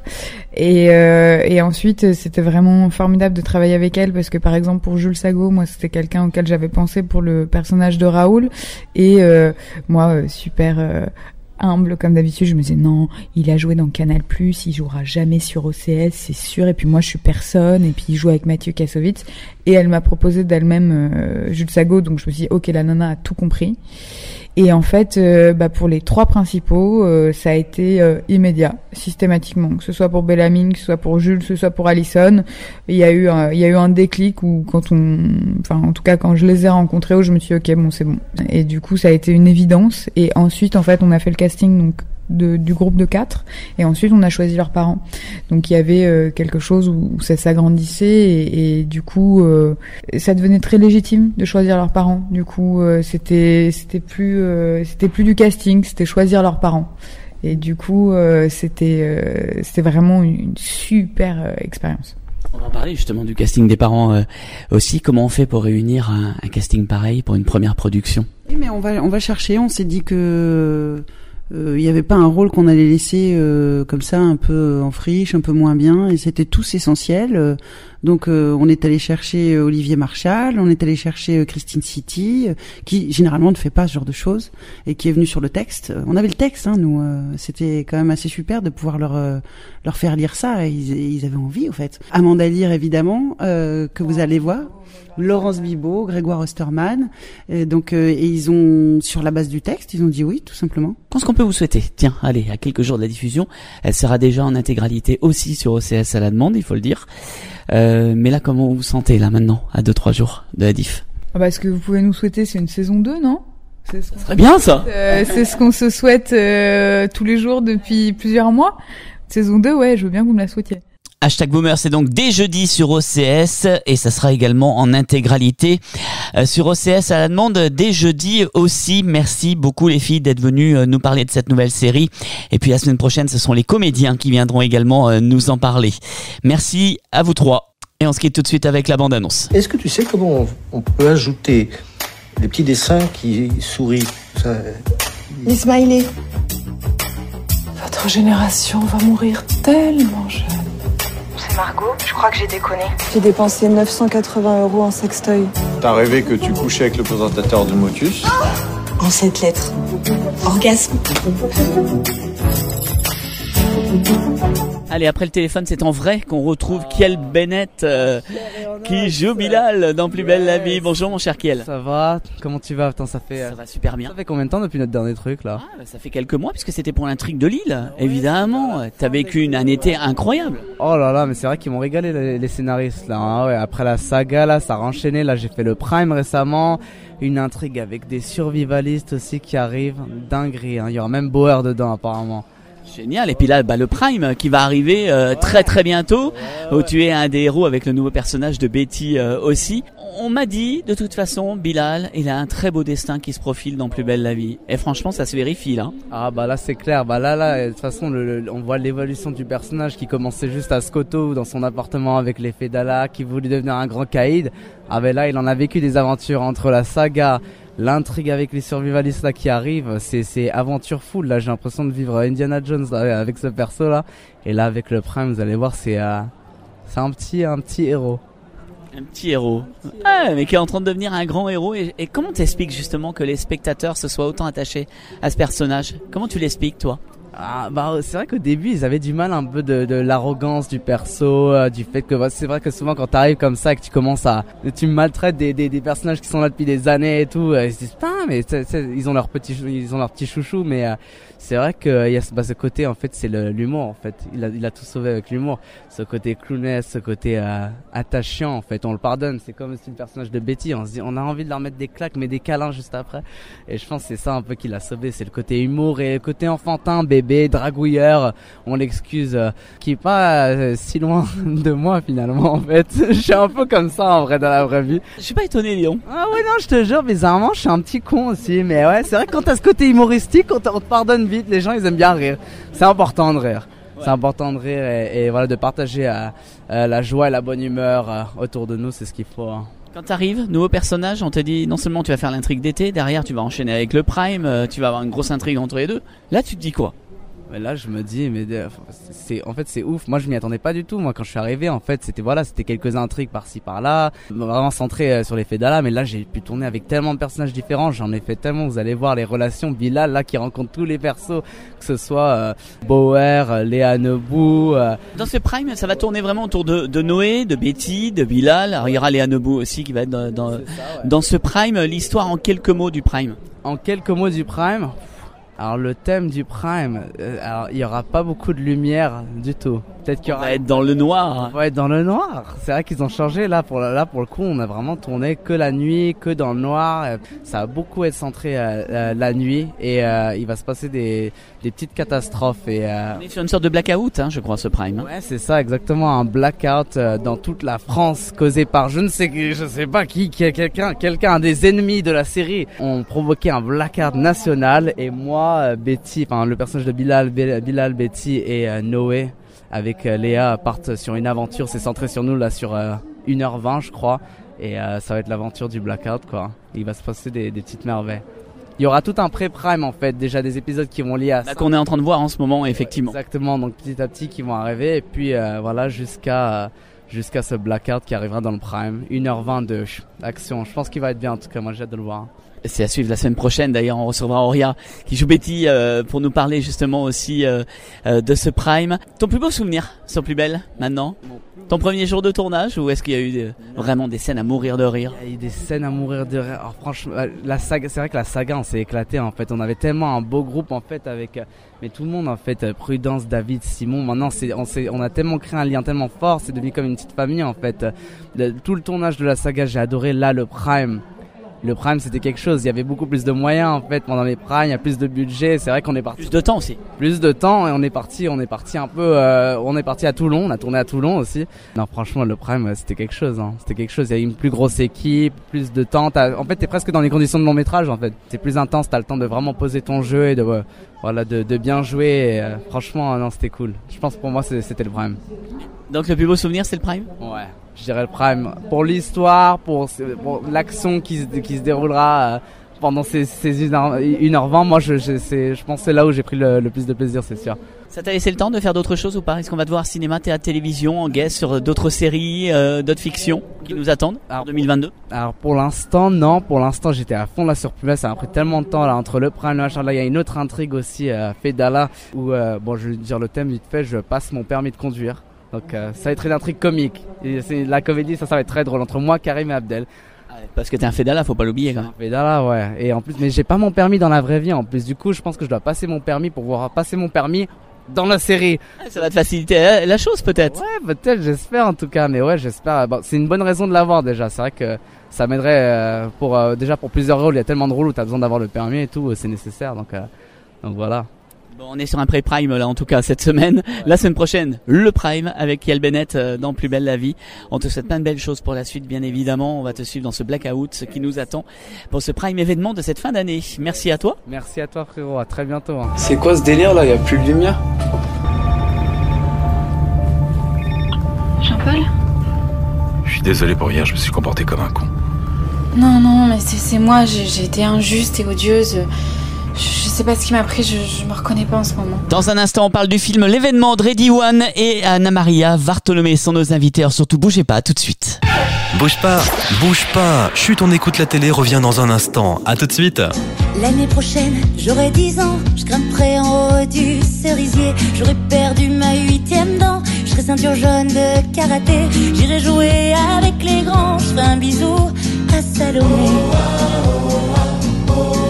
Et ensuite, c'était vraiment formidable de travailler avec elle, parce que par exemple pour Jules Sago, moi c'était quelqu'un auquel j'avais pensé pour le personnage de Raoul, et moi super humble comme d'habitude, je me disais non, il a joué dans Canal+, il jouera jamais sur OCS, c'est sûr, et puis moi je suis personne, et puis il joue avec Mathieu Kassovitz, et elle m'a proposé d'elle-même Jules Sago, donc je me suis dit ok, la nana a tout compris. Et en fait, pour les 3 principaux, ça a été immédiat, systématiquement, que ce soit pour Bellamine, que ce soit pour Jules, que ce soit pour Alison. Il y a eu un déclic où en tout cas quand je les ai rencontrés, où je me suis dit ok, bon, c'est bon. Et du coup, ça a été une évidence. Et ensuite, en fait, on a fait le casting donc du groupe de 4, et ensuite on a choisi leurs parents. Donc il y avait quelque chose où ça s'agrandissait, et du coup ça devenait très légitime de choisir leurs parents. Du coup c'était plus du casting, c'était choisir leurs parents. Et du coup c'était vraiment une super expérience. On va en parler justement du casting des parents aussi. Comment on fait pour réunir un casting pareil pour une première production? Oui, mais on va chercher. On s'est dit que il y avait pas un rôle qu'on allait laisser comme ça un peu en friche, un peu moins bien, et c'était tous essentiels. Donc on est allé chercher Olivier Marchal, on est allé chercher Christine City, qui généralement ne fait pas ce genre de choses, et qui est venue sur le texte. On avait le texte, nous, c'était quand même assez super de pouvoir leur faire lire ça, et ils avaient envie, au fait. Amanda Lear, évidemment, que vous allez voir. Laurence Bibot, Grégoire Osterman, et donc et ils ont, sur la base du texte, ils ont dit oui, tout simplement. Qu'est-ce qu'on peut vous souhaiter? Tiens, allez, à quelques jours de la diffusion, elle sera déjà en intégralité aussi sur OCS à la demande, il faut le dire. Mais là, comment vous vous sentez là maintenant, à 2-3 jours de la diff? Ce que vous pouvez nous souhaiter, c'est une saison 2, non? Ça serait bien ça. C'est ce qu'on se souhaite tous les jours depuis plusieurs mois. Saison 2, ouais, je veux bien que vous me la souhaitiez. #Boomer, c'est donc dès jeudi sur OCS, et ça sera également en intégralité sur OCS à la demande dès jeudi aussi. Merci beaucoup les filles d'être venues nous parler de cette nouvelle série, et puis la semaine prochaine ce sont les comédiens qui viendront également nous en parler. Merci à vous 3, et on se quitte tout de suite avec la bande-annonce. Est-ce que tu sais comment on peut ajouter des petits dessins qui sourient ça... Les smileys. Votre génération va mourir tellement jeune. C'est Margot, je crois que j'ai déconné. J'ai dépensé 980 € en sextoy. T'as rêvé que tu couchais avec le présentateur de Motus? En 7 lettres. Orgasme. Allez, après le téléphone, c'est en vrai qu'on retrouve Kiel Bennett qui joue Bilal dans Plus belle la vie. Bonjour mon cher Kiel. Ça va? Comment tu vas? Putain, ça va super bien. Ça fait combien de temps depuis notre dernier truc là? Ça fait quelques mois, puisque c'était pour l'intrigue de Lille, évidemment. T'as vécu un été incroyable. Oh là là, mais c'est vrai qu'ils m'ont régalé les scénaristes là. Hein. Ouais, après la saga là, ça a enchaîné. Là, j'ai fait le Prime récemment. Une intrigue avec des survivalistes aussi qui arrivent. Dinguerie, hein. Il y aura même Bauer dedans apparemment. Génial. Et puis là, le Prime qui va arriver très très bientôt, où tu es un des héros avec le nouveau personnage de Betty aussi. On m'a dit, de toute façon, Bilal, il a un très beau destin qui se profile dans Plus belle la vie. Et franchement, ça se vérifie là. Ah bah là c'est clair. Bah là, de toute façon, on voit l'évolution du personnage qui commençait juste à Skoto dans son appartement avec les Fedala, qui voulait devenir un grand caïd. Ah ben là, il en a vécu des aventures entre la saga, l'intrigue avec les survivalistes là qui arrivent, c'est aventure full là. J'ai l'impression de vivre Indiana Jones là, avec ce perso là, et là avec le Prime, vous allez voir, c'est un petit héros. Un petit héros. Ah, mais qui est en train de devenir un grand héros. Et comment t'expliques justement que les spectateurs se soient autant attachés à ce personnage? Comment tu l'expliques toi? Ah bah c'est vrai qu'au début ils avaient du mal un peu de l'arrogance du perso, du fait que c'est vrai que souvent quand t'arrives comme ça et que tu commences tu maltraites des personnages qui sont là depuis des années et tout, ils se disent putain mais ils ont leur petit chouchou, mais c'est vrai que il y a ce côté, en fait, c'est l'humour, en fait. Il a tout sauvé avec l'humour. Ce côté clownesque, ce côté attachant, en fait. On le pardonne. C'est comme si le personnage de Betty. On se dit, on a envie de leur mettre des claques, mais des câlins juste après. Et je pense que c'est ça un peu qui l'a sauvé. C'est le côté humour et le côté enfantin, bébé, dragouilleur. On l'excuse, qui est pas si loin de moi finalement, en fait. Je suis un peu comme ça en vrai dans la vraie vie. Je suis pas étonné, Léon. Ah ouais, non, je te jure, bizarrement, je suis un petit con aussi. Mais ouais, c'est vrai que quand t'as ce côté humoristique, on te pardonne vite. Les gens, ils aiment bien rire. C'est important de rire. Ouais. C'est important de rire et voilà, de partager la joie et la bonne humeur autour de nous, c'est ce qu'il faut. Hein. Quand t'arrives, nouveau personnage, on te dit non seulement tu vas faire l'intrigue d'été, derrière tu vas enchaîner avec le Prime, tu vas avoir une grosse intrigue entre les deux. Là, tu te dis quoi? Mais là, je me dis, mais c'est ouf. Moi, je m'y attendais pas du tout. Moi, quand je suis arrivé, en fait, c'était quelques intrigues par-ci, par-là, vraiment centré sur les faits d'Allah. Mais là, j'ai pu tourner avec tellement de personnages différents. J'en ai fait tellement. Vous allez voir les relations. Bilal, là, qui rencontre tous les persos, que ce soit Bauer, Léa Nebou. Dans ce Prime, ça va tourner vraiment autour de Noé, de Betty, de Bilal. Alors, il y aura Léa Nebou aussi qui va être dans ce Prime. L'histoire en quelques mots du Prime. En quelques mots du Prime. Alors le thème du Prime, alors il y aura pas beaucoup de lumière du tout. Peut-être qu'il y aura. On va être dans le noir. On va être dans le noir. C'est vrai qu'ils ont changé là pour le coup. On a vraiment tourné que la nuit, que dans le noir. Ça va beaucoup être centré la nuit et il va se passer des petites catastrophes. Et on est sur une sorte de blackout, hein, je crois, ce Prime. Ouais, c'est ça, exactement, un blackout dans toute la France causé par je sais pas qui quelqu'un des ennemis de la série ont provoqué un blackout national et moi, Betty, enfin le personnage de Bilal, Betty et Noé. Avec Léa partent sur une aventure, c'est centré sur nous là sur 1h20 je crois et ça va être l'aventure du blackout quoi. Il va se passer des petites merveilles. Il y aura tout un pré-prime en fait, déjà des épisodes qui vont lier à ça. Là qu'on est en train de voir en ce moment effectivement. Exactement, donc petit à petit qui vont arriver et puis voilà jusqu'à ce blackout qui arrivera dans le prime. 1h20 de action, je pense qu'il va être bien en tout cas, moi j'ai hâte de le voir. C'est à suivre la semaine prochaine. D'ailleurs, on recevra Auria qui joue Betty pour nous parler justement aussi de ce Prime. Ton plus beau souvenir sur Plus Belle maintenant? Ton premier jour de tournage ou est-ce qu'il y a eu vraiment des scènes à mourir de rire? Il y a eu des scènes à mourir de rire. Alors franchement, la saga, c'est vrai que la saga, on s'est éclaté en fait. On avait tellement un beau groupe en fait avec mais tout le monde en fait, Prudence, David, Simon. Maintenant, on a tellement créé un lien tellement fort, c'est devenu comme une petite famille en fait. Tout le tournage de la saga, j'ai adoré. Là, le Prime. Le Prime, c'était quelque chose. Il y avait beaucoup plus de moyens, en fait, pendant les Primes. Il y a plus de budget. C'est vrai qu'on est parti. Plus de temps aussi. Plus de temps. Et on est parti un peu, on est parti à Toulon. On a tourné à Toulon aussi. Non, franchement, le Prime, c'était quelque chose, hein. C'était quelque chose. Il y a une plus grosse équipe, plus de temps. En fait, t'es presque dans les conditions de long métrage, en fait. C'est plus intense. T'as le temps de vraiment poser ton jeu et de bien jouer. Et, franchement, non, c'était cool. Je pense pour moi, c'était le Prime. Donc, le plus beau souvenir, c'est le Prime? Ouais. Je dirais le Prime pour l'histoire, pour l'action qui se déroulera pendant ces 1h20. Moi, je pense que c'est là où j'ai pris le plus de plaisir, c'est sûr. Ça t'a laissé le temps de faire d'autres choses ou pas? Est-ce qu'on va te voir cinéma, théâtre, télévision, en guest sur d'autres séries, d'autres fictions qui nous attendent en 2022? Alors pour l'instant, non. Pour l'instant, j'étais à fond là sur Plus Belle. Ça m'a pris tellement de temps là entre le Prime, le machin. Là, il y a une autre intrigue aussi, fait d'Allah, où je vais dire le thème vite fait. Je passe mon permis de conduire. Donc ça va être une intrigue comique. Et la comédie, ça va être très drôle entre moi, Karim et Abdel. Parce que t'es un Fedala, faut pas l'oublier quand même. Fedala, ouais. Et en plus, mais j'ai pas mon permis dans la vraie vie. En plus, du coup, je pense que je dois passer mon permis pour pouvoir passer mon permis dans la série. Ça va te faciliter la chose peut-être. Ouais, peut-être, j'espère en tout cas. Mais ouais, j'espère. Bon, c'est une bonne raison de l'avoir déjà. C'est vrai que ça m'aiderait déjà pour plusieurs rôles. Il y a tellement de rôles où t'as besoin d'avoir le permis et tout. C'est nécessaire. Donc voilà. Bon, on est sur un pré-prime là en tout cas cette semaine. La semaine prochaine, le Prime avec Yael Bennett dans Plus Belle la Vie. On te souhaite plein de belles choses pour la suite bien évidemment. On va te suivre dans ce blackout, ce qui nous attend pour ce Prime événement de cette fin d'année. Merci à toi. Merci à toi frérot, à très bientôt. Hein. C'est quoi ce délire là? Il y a plus de lumière. Jean-Paul? Je suis désolé pour hier, je me suis comporté comme un con. Non, mais c'est moi, j'ai été injuste et odieuse. Je sais pas ce qui m'a pris, je me reconnais pas en ce moment. Dans un instant, on parle du film L'événement de Reddy One et Anna Maria Vartolomé sont nos invités. Alors surtout, bougez pas, tout de suite. Bouge pas. Chut, on écoute la télé, revient dans un instant. À tout de suite. L'année prochaine, j'aurai 10 ans. Je grimperai en haut du cerisier. J'aurai perdu ma 8e dent. Je serai ceinture jaune de karaté. J'irai jouer avec les grands. Je ferai un bisou à Salomé.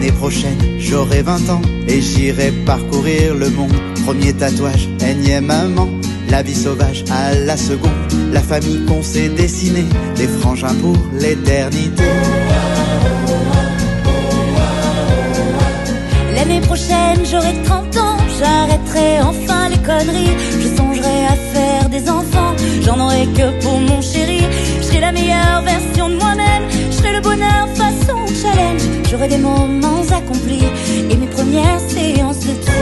L'année prochaine, j'aurai 20 ans et j'irai parcourir le monde. Premier tatouage, énième amant, la vie sauvage à la seconde, la famille qu'on s'est dessinée, des frangins pour l'éternité. L'année prochaine, j'aurai 30 ans, j'arrêterai enfin les conneries. Je songerai à faire des enfants, j'en aurai que pour mon chéri. Je serai la meilleure version de moi-même, je serai le bonheur façon challenge. J'aurai des moments accomplis et mes premières séances de psy.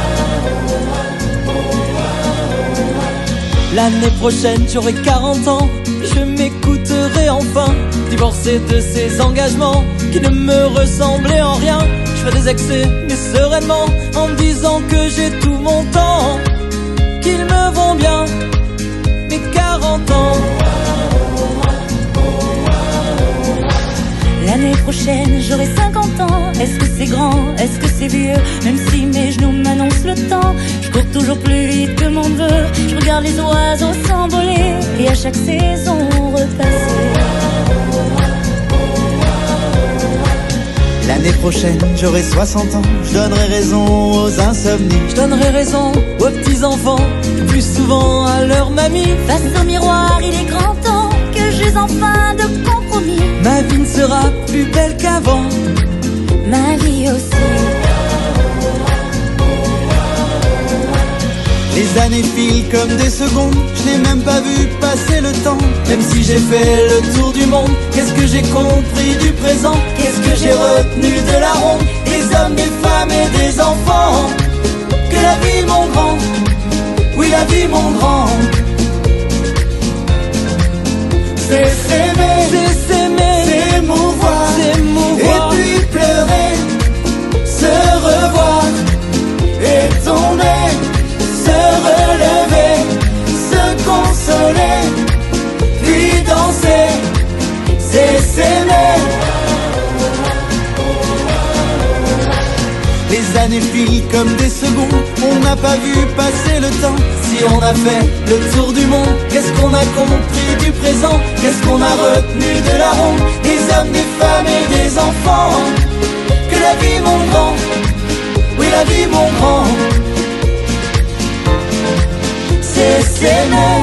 L'année prochaine, j'aurai 40 ans, je m'écouterai enfin, divorcé de ces engagements qui ne me ressemblaient en rien. Je ferai des excès, mais sereinement, en me disant que j'ai tout mon temps, qu'ils me vont bien, mes 40 ans. L'année prochaine, j'aurai 50 ans. Est-ce que c'est grand? Est-ce que c'est vieux? Même si mes genoux m'annoncent le temps, je cours toujours plus vite que mon neveu. Je regarde les oiseaux s'envoler et à chaque saison repasser. L'année prochaine, j'aurai 60 ans, je donnerai raison aux insomnies. Je donnerai raison aux petits-enfants, plus souvent à leur mamie. Face au miroir, il est grand temps que j'use enfin de compromis. Ma vie ne sera plus belle qu'avant, ma vie aussi. Les années filent comme des secondes, je n'ai même pas vu passer le temps. Même si j'ai fait le tour du monde, qu'est-ce que j'ai compris du présent? Qu'est-ce que j'ai retenu de la ronde? Des hommes, des femmes et des enfants. Que la vie, mon grand, oui la vie, mon grand. C'est s'aimer, c'est s'émouvoir, et puis pleurer, se revoir et tomber, se relever, se consoler, puis danser, c'est s'aimer. Les années filent comme des secondes, on n'a pas vu passer le temps. Si on a fait le tour du monde, qu'est-ce qu'on a compris du présent? Qu'est-ce qu'on a retenu de la ronde? Des hommes, des femmes et des enfants. Que la vie, mon grand, oui la vie, mon grand, c'est s'aimer.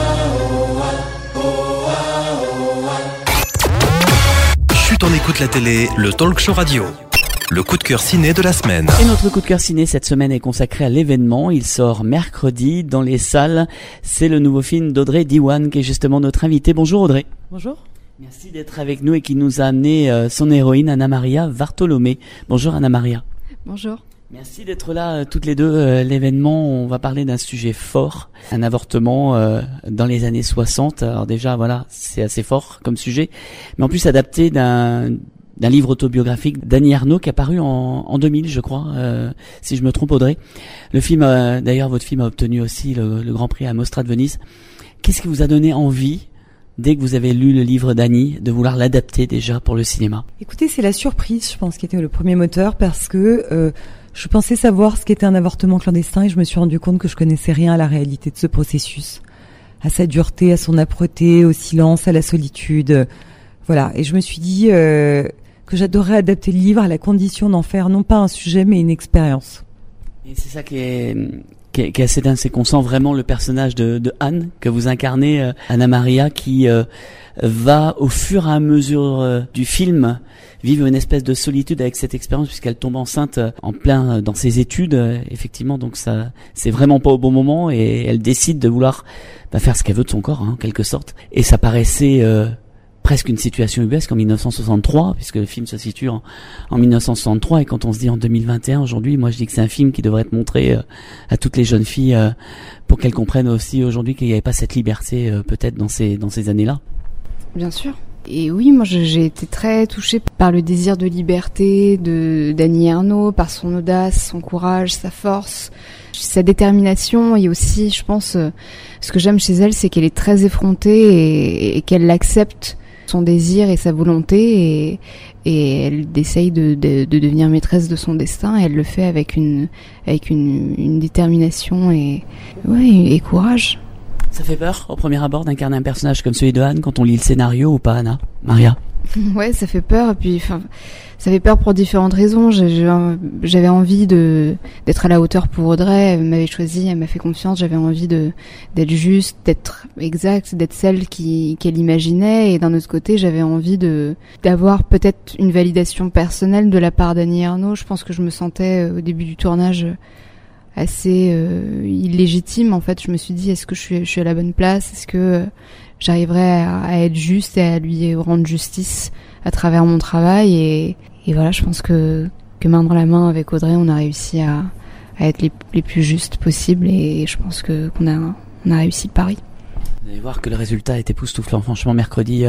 Chut, on écoute la télé, le talk show radio. Le coup de cœur ciné de la semaine. Et notre coup de cœur ciné cette semaine est consacré à l'événement. Il sort mercredi dans les salles. C'est le nouveau film d'Audrey Diwan qui est justement notre invitée. Bonjour Audrey. Bonjour. Merci d'être avec nous et qui nous a amené son héroïne Anna Maria Vartolomé. Bonjour Anna Maria. Bonjour. Merci d'être là toutes les deux. L'événement, on va parler d'un sujet fort, un avortement dans les années 60. Alors déjà voilà, c'est assez fort comme sujet, mais en plus adapté d'un livre autobiographique d'Annie Ernaux qui est paru en 2000, je crois, si je me trompe Audrey. Le film, d'ailleurs votre film a obtenu aussi le Grand Prix à Mostra de Venise. Qu'est-ce qui vous a donné envie, dès que vous avez lu le livre d'Annie, de vouloir l'adapter déjà pour le cinéma? Écoutez, c'est la surprise, je pense, qui était le premier moteur, parce que je pensais savoir ce qu'était un avortement clandestin et je me suis rendu compte que je connaissais rien à la réalité de ce processus, à sa dureté, à son âpreté, au silence, à la solitude. Voilà, et je me suis dit que j'adorerais adapter le livre à la condition d'en faire non pas un sujet mais une expérience. Et c'est ça qui est assez dingue, c'est qu'on sent vraiment le personnage de Anne que vous incarnez, Anna Maria, qui va au fur et à mesure du film vivre une espèce de solitude avec cette expérience, puisqu'elle tombe enceinte en plein dans ses études, effectivement, donc ça c'est vraiment pas au bon moment et elle décide de vouloir faire ce qu'elle veut de son corps, en quelque sorte, et ça paraissait presque une situation ubuesque en 1963, puisque le film se situe en 1963, et quand on se dit en 2021 aujourd'hui, moi je dis que c'est un film qui devrait être montré à toutes les jeunes filles pour qu'elles comprennent aussi aujourd'hui qu'il n'y avait pas cette liberté peut-être dans ces années-là. Bien sûr. Et oui, moi j'ai été très touchée par le désir de liberté d'Annie Ernaux, par son audace, son courage, sa force, sa détermination, et aussi, je pense, ce que j'aime chez elle, c'est qu'elle est très effrontée et qu'elle accepte son désir et sa volonté, et elle essaye de devenir maîtresse de son destin, et elle le fait avec une détermination et courage. Ça fait peur au premier abord d'incarner un personnage comme celui de Anne quand on lit le scénario ou pas, Anna Maria? Ouais, ça fait peur. Et puis, ça fait peur pour différentes raisons. J'avais envie d'être à la hauteur pour Audrey. Elle m'avait choisi, elle m'a fait confiance. J'avais envie d'être juste, d'être exacte, d'être celle qu'elle imaginait. Et d'un autre côté, j'avais envie d'avoir peut-être une validation personnelle de la part d'Annie Ernaux. Je pense que je me sentais au début du tournage assez illégitime. En fait, je me suis dit, est-ce que je suis à la bonne place? Est-ce que j'arriverai à être juste et à lui rendre justice à travers mon travail? Et voilà, je pense que main dans la main avec Audrey, on a réussi à être les plus justes possibles, et je pense qu'on a réussi le pari. Vous allez voir que le résultat est époustouflant, franchement, mercredi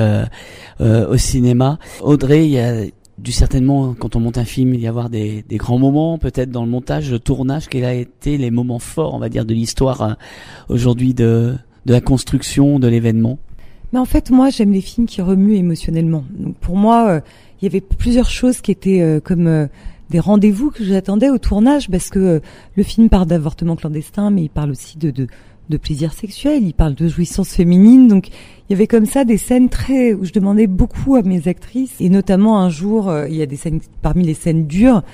au cinéma. Audrey, il y a dû certainement, quand on monte un film, il y avoir des grands moments, peut-être dans le montage, le tournage. Quels a été les moments forts, on va dire, de l'histoire aujourd'hui de la construction de l'événement? Mais en fait, moi, j'aime les films qui remuent émotionnellement. Donc pour moi, il y avait plusieurs choses qui étaient comme des rendez-vous que j'attendais au tournage, parce que le film parle d'avortement clandestin, mais il parle aussi de plaisir sexuel, il parle de jouissance féminine. Donc il y avait comme ça des scènes où je demandais beaucoup à mes actrices, et notamment un jour, il y a des scènes, parmi les scènes dures,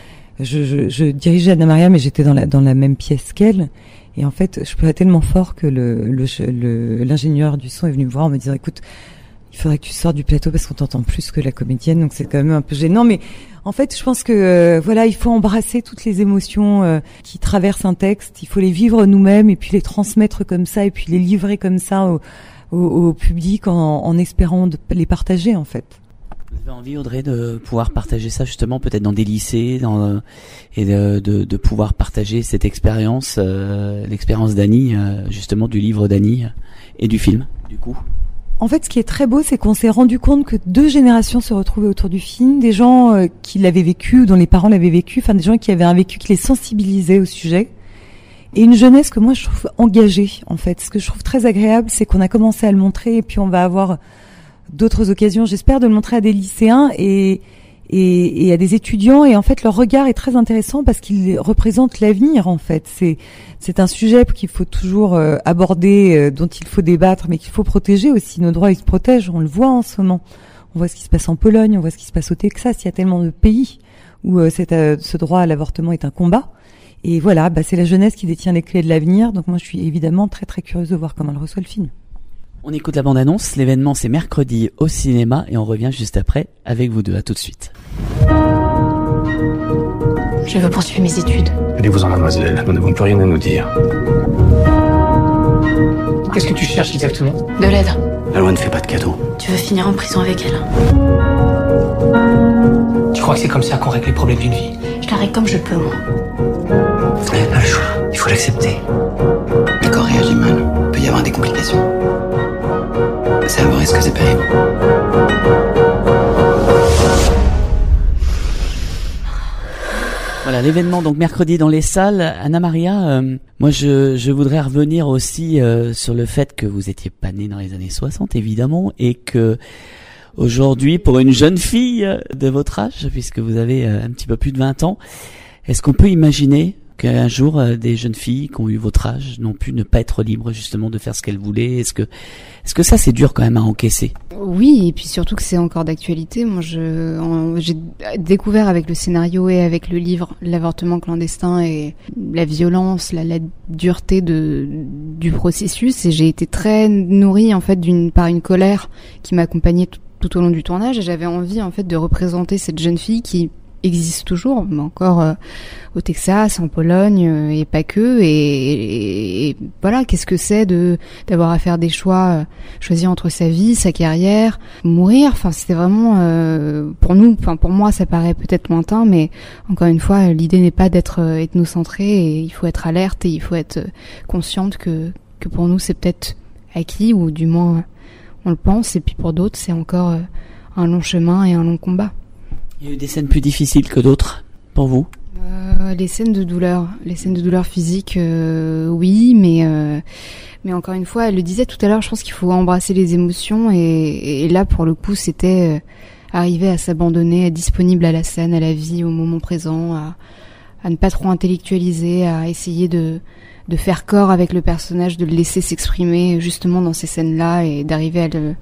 je dirigeais Anna Maria, mais j'étais dans la même pièce qu'elle. Et en fait, je pleurais tellement fort que l'ingénieur du son est venu me voir en me disant, écoute, il faudrait que tu sortes du plateau parce qu'on t'entend plus que la comédienne, donc c'est quand même un peu gênant. Mais en fait, je pense que voilà, il faut embrasser toutes les émotions qui traversent un texte. Il faut les vivre nous-mêmes et puis les transmettre comme ça, et puis les livrer comme ça au public en espérant les partager, en fait. Vous avez envie, Audrey, de pouvoir partager ça justement, peut-être dans des lycées, et de pouvoir partager cette expérience, l'expérience d'Annie, justement du livre d'Annie et du film, du coup. En fait, ce qui est très beau, c'est qu'on s'est rendu compte que 2 générations se retrouvaient autour du film, des gens qui l'avaient vécu ou dont les parents l'avaient vécu, enfin des gens qui avaient un vécu qui les sensibilisait au sujet, et une jeunesse que moi je trouve engagée. En fait, ce que je trouve très agréable, c'est qu'on a commencé à le montrer, et puis on va avoir d'autres occasions, j'espère, de le montrer à des lycéens et à des étudiants. Et en fait, leur regard est très intéressant parce qu'il représente l'avenir, en fait. C'est un sujet qu'il faut toujours aborder, dont il faut débattre, mais qu'il faut protéger aussi. Nos droits, ils se protègent, on le voit en ce moment. On voit ce qui se passe en Pologne, on voit ce qui se passe au Texas. Il y a tellement de pays où ce droit à l'avortement est un combat. Et voilà, c'est la jeunesse qui détient les clés de l'avenir. Donc moi, je suis évidemment très très curieuse de voir comment elle reçoit le film. On écoute la bande-annonce, l'événement c'est mercredi au cinéma, et on revient juste après avec vous deux. À tout de suite. Je veux poursuivre mes études. Allez-vous-en, mademoiselle, nous n'avons plus rien à nous dire. Qu'est-ce que tu cherches exactement? De l'aide. La loi ne fait pas de cadeaux. Tu veux finir en prison avec elle? Tu crois que c'est comme ça qu'on règle les problèmes d'une vie? Je la règle comme je peux, moi. Elle n'a pas le choix, il faut l'accepter. Le corps réagit mal, il peut y avoir des complications. C'est un vrai risque, c'est pénible. Voilà, l'événement donc mercredi dans les salles. Anna Maria, moi je voudrais revenir aussi sur le fait que vous étiez pas née dans les années 60 évidemment, et que aujourd'hui, pour une jeune fille de votre âge, puisque vous avez un petit peu plus de 20 ans, est-ce qu'on peut imaginer qu'un jour, des jeunes filles qui ont eu votre âge n'ont pu ne pas être libres justement de faire ce qu'elles voulaient? Est-ce que ça, c'est dur quand même à encaisser? Oui, et puis surtout que c'est encore d'actualité. Moi, j'ai découvert avec le scénario et avec le livre l'avortement clandestin et la violence, la dureté du processus, et j'ai été très nourrie en fait par une colère qui m'accompagnait tout au long du tournage, et j'avais envie en fait de représenter cette jeune fille qui existe toujours, mais encore au Texas, en Pologne, et pas que. Et voilà, qu'est-ce que c'est d'avoir à faire des choix, choisir entre sa vie, sa carrière, mourir. Enfin, c'était vraiment pour moi, ça paraît peut-être lointain, mais encore une fois, l'idée n'est pas d'être ethnocentré, et il faut être alerte, et il faut être consciente que pour nous, c'est peut-être acquis, ou du moins on le pense, et puis pour d'autres, c'est encore un long chemin et un long combat. Il y a eu des scènes plus difficiles que d'autres pour vous? Les scènes de douleur physique, oui, mais encore une fois, elle le disait tout à l'heure, je pense qu'il faut embrasser les émotions, et là pour le coup, c'était arriver à s'abandonner, à être disponible à la scène, à la vie, au moment présent, à ne pas trop intellectualiser, à essayer de faire corps avec le personnage, de le laisser s'exprimer justement dans ces scènes-là, et d'arriver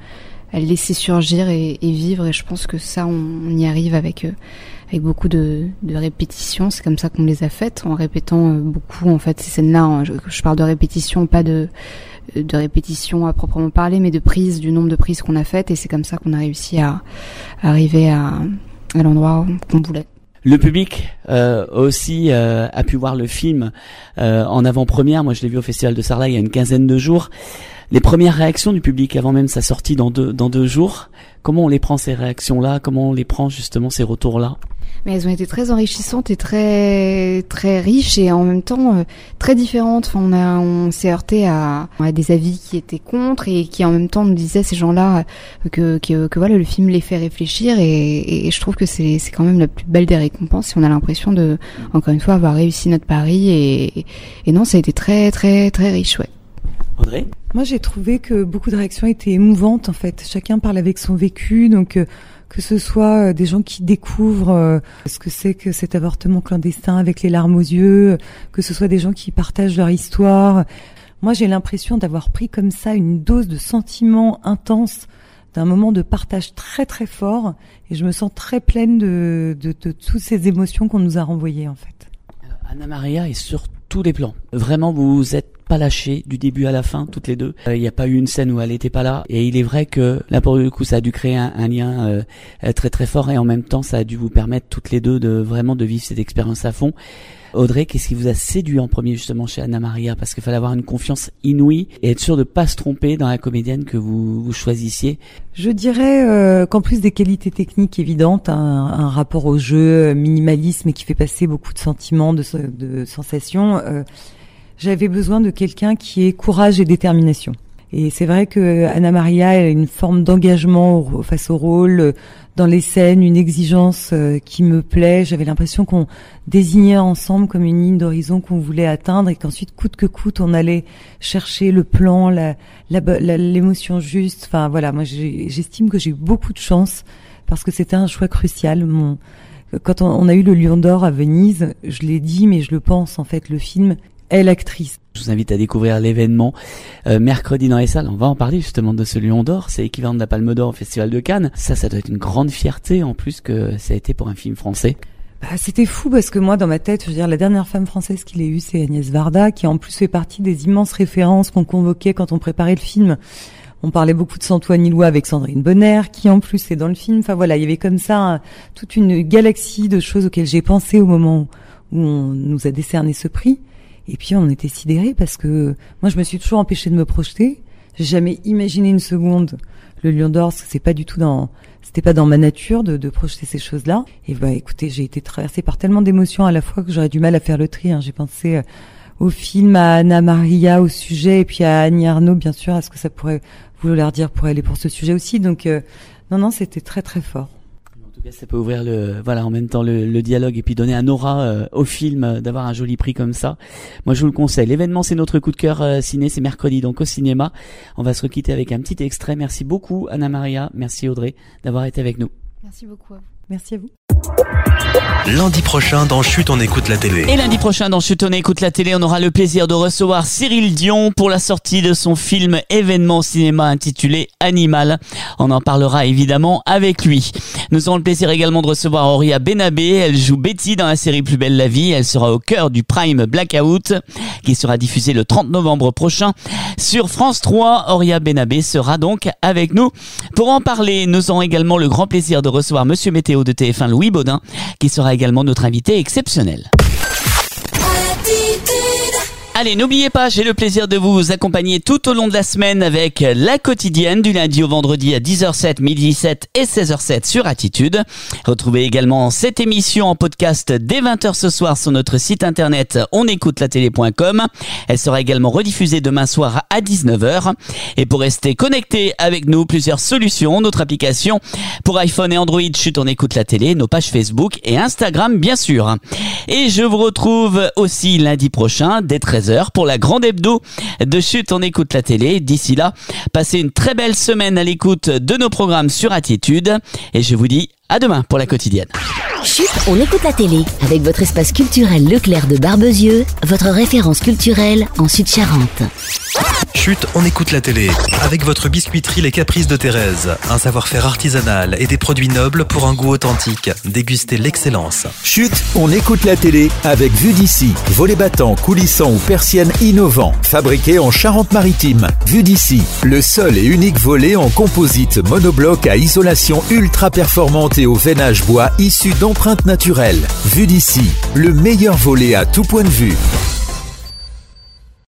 le laisser surgir et vivre. Et je pense que ça, on y arrive avec beaucoup de répétitions. C'est comme ça qu'on les a faites, en répétant beaucoup en fait ces scènes-là. Je parle de répétition, pas de répétition à proprement parler, mais de prise, du nombre de prises qu'on a faites. Et c'est comme ça qu'on a réussi à arriver à l'endroit qu'on voulait. Le public aussi a pu voir le film en avant-première. Moi, je l'ai vu au Festival de Sarlat il y a une quinzaine de jours. Les premières réactions du public avant même sa sortie dans deux jours, comment on les prend ces réactions-là? Comment on les prend justement ces retours-là? Mais elles ont été très enrichissantes et très très riches et en même temps très différentes. Enfin, on s'est heurté à des avis qui étaient contre et qui en même temps nous disaient, ces gens-là, que voilà, le film les fait réfléchir et je trouve que c'est quand même la plus belle des récompenses. Et on a l'impression de, encore une fois, avoir réussi notre pari et non, ça a été très très très riche, ouais. Audrey? Moi, j'ai trouvé que beaucoup de réactions étaient émouvantes, en fait. Chacun parle avec son vécu, donc que ce soit des gens qui découvrent ce que c'est que cet avortement clandestin avec les larmes aux yeux, que ce soit des gens qui partagent leur histoire. Moi, j'ai l'impression d'avoir pris comme ça une dose de sentiments intenses, d'un moment de partage très très fort, et je me sens très pleine de toutes ces émotions qu'on nous a renvoyées, en fait. Anna Maria est sur tous les plans. Vraiment, vous êtes pas lâchés du début à la fin, toutes les deux. Il n'y a pas eu une scène où elle était pas là. Et il est vrai que là, pour le coup, ça a dû créer un lien très très fort. Et en même temps, ça a dû vous permettre toutes les deux de vraiment de vivre cette expérience à fond. Audrey, qu'est-ce qui vous a séduit en premier justement chez Anna Maria? Parce qu'il fallait avoir une confiance inouïe et être sûr de pas se tromper dans la comédienne que vous choisissiez. Je dirais qu'en plus des qualités techniques évidentes, un rapport au jeu minimalisme et qui fait passer beaucoup de sentiments, de sensations, j'avais besoin de quelqu'un qui ait courage et détermination. Et c'est vrai que Anna Maria a une forme d'engagement face au rôle, dans les scènes, une exigence qui me plaît. J'avais l'impression qu'on désignait ensemble comme une ligne d'horizon qu'on voulait atteindre et qu'ensuite, coûte que coûte, on allait chercher le plan, l'émotion juste. Enfin voilà, moi j'estime que j'ai eu beaucoup de chance parce que c'était un choix crucial. Quand on a eu le Lion d'Or à Venise, je l'ai dit, mais je le pense en fait, le film est l'actrice. Je vous invite à découvrir l'événement mercredi dans les salles. On va en parler justement de ce Lion d'Or. C'est l'équivalent de la Palme d'Or au Festival de Cannes. Ça doit être une grande fierté en plus que ça a été pour un film français. C'était fou parce que moi, dans ma tête, je veux dire, la dernière femme française qu'il ait eue, c'est Agnès Varda, qui en plus fait partie des immenses références qu'on convoquait quand on préparait le film. On parlait beaucoup de Santoine Ilois avec Sandrine Bonner, qui en plus est dans le film. Enfin voilà, il y avait comme ça toute une galaxie de choses auxquelles j'ai pensé au moment où on nous a décerné ce prix. Et puis on était sidérés parce que moi je me suis toujours empêchée de me projeter. J'ai jamais imaginé une seconde le Lion d'Or, parce que c'était pas dans ma nature de projeter ces choses-là. Et écoutez, j'ai été traversée par tellement d'émotions à la fois que j'aurais du mal à faire le tri. J'ai pensé au film, à Anna Maria, au sujet, et puis à Annie Ernaux, bien sûr, à ce que ça pourrait vouloir dire pour elle et pour ce sujet aussi. Donc non, c'était très très fort. En tout cas, ça peut ouvrir en même temps le dialogue et puis donner un aura au film d'avoir un joli prix comme ça. Moi, je vous le conseille. L'événement, c'est notre coup de cœur ciné, c'est mercredi donc au cinéma. On va se requitter avec un petit extrait. Merci beaucoup Anna Maria, merci Audrey d'avoir été avec nous. Merci beaucoup à vous. Merci à vous. Lundi prochain dans Chut, on écoute la télé. Et lundi prochain dans Chut, on écoute la télé, on aura le plaisir de recevoir Cyril Dion pour la sortie de son film événement cinéma intitulé Animal. On en parlera évidemment avec lui. Nous aurons le plaisir également de recevoir Auria Benabé. Elle joue Betty dans la série Plus belle la vie. Elle sera au cœur du Prime Blackout qui sera diffusé le 30 novembre prochain sur France 3. Auria Benabé sera donc avec nous. Pour en parler, nous aurons également le grand plaisir de recevoir Monsieur Météo de TF1 Louis Baudin qui sera également notre invité exceptionnel. Allez, n'oubliez pas, j'ai le plaisir de vous accompagner tout au long de la semaine avec la quotidienne du lundi au vendredi à 10h07, midi 7 et 16h07 sur Attitude. Retrouvez également cette émission en podcast dès 20h ce soir sur notre site internet onécoutelatélé.com. Elle sera également rediffusée demain soir à 19h. Et pour rester connecté avec nous, plusieurs solutions, notre application pour iPhone et Android, Chut, on écoute la télé, nos pages Facebook et Instagram bien sûr. Et je vous retrouve aussi lundi prochain dès 13h pour la grande hebdo de Chut, on écoute la télé. D'ici là, passez une très belle semaine à l'écoute de nos programmes sur Attitude et je vous dis à demain pour la quotidienne. Chut, on écoute la télé avec votre espace culturel Leclerc de Barbezieux, votre référence culturelle en Sud-Charente. Chut, on écoute la télé. Avec votre biscuiterie Les Caprices de Thérèse. Un savoir-faire artisanal et des produits nobles pour un goût authentique. Dégustez l'excellence. Chut, on écoute la télé avec Vue d'ici. Volets battants, coulissants ou persiennes innovants. Fabriqués en Charente-Maritime. Vue d'ici, le seul et unique volet en composite monobloc à isolation ultra performante et au veinage bois issu d'empreintes naturelles. Vue d'ici, le meilleur volet à tout point de vue.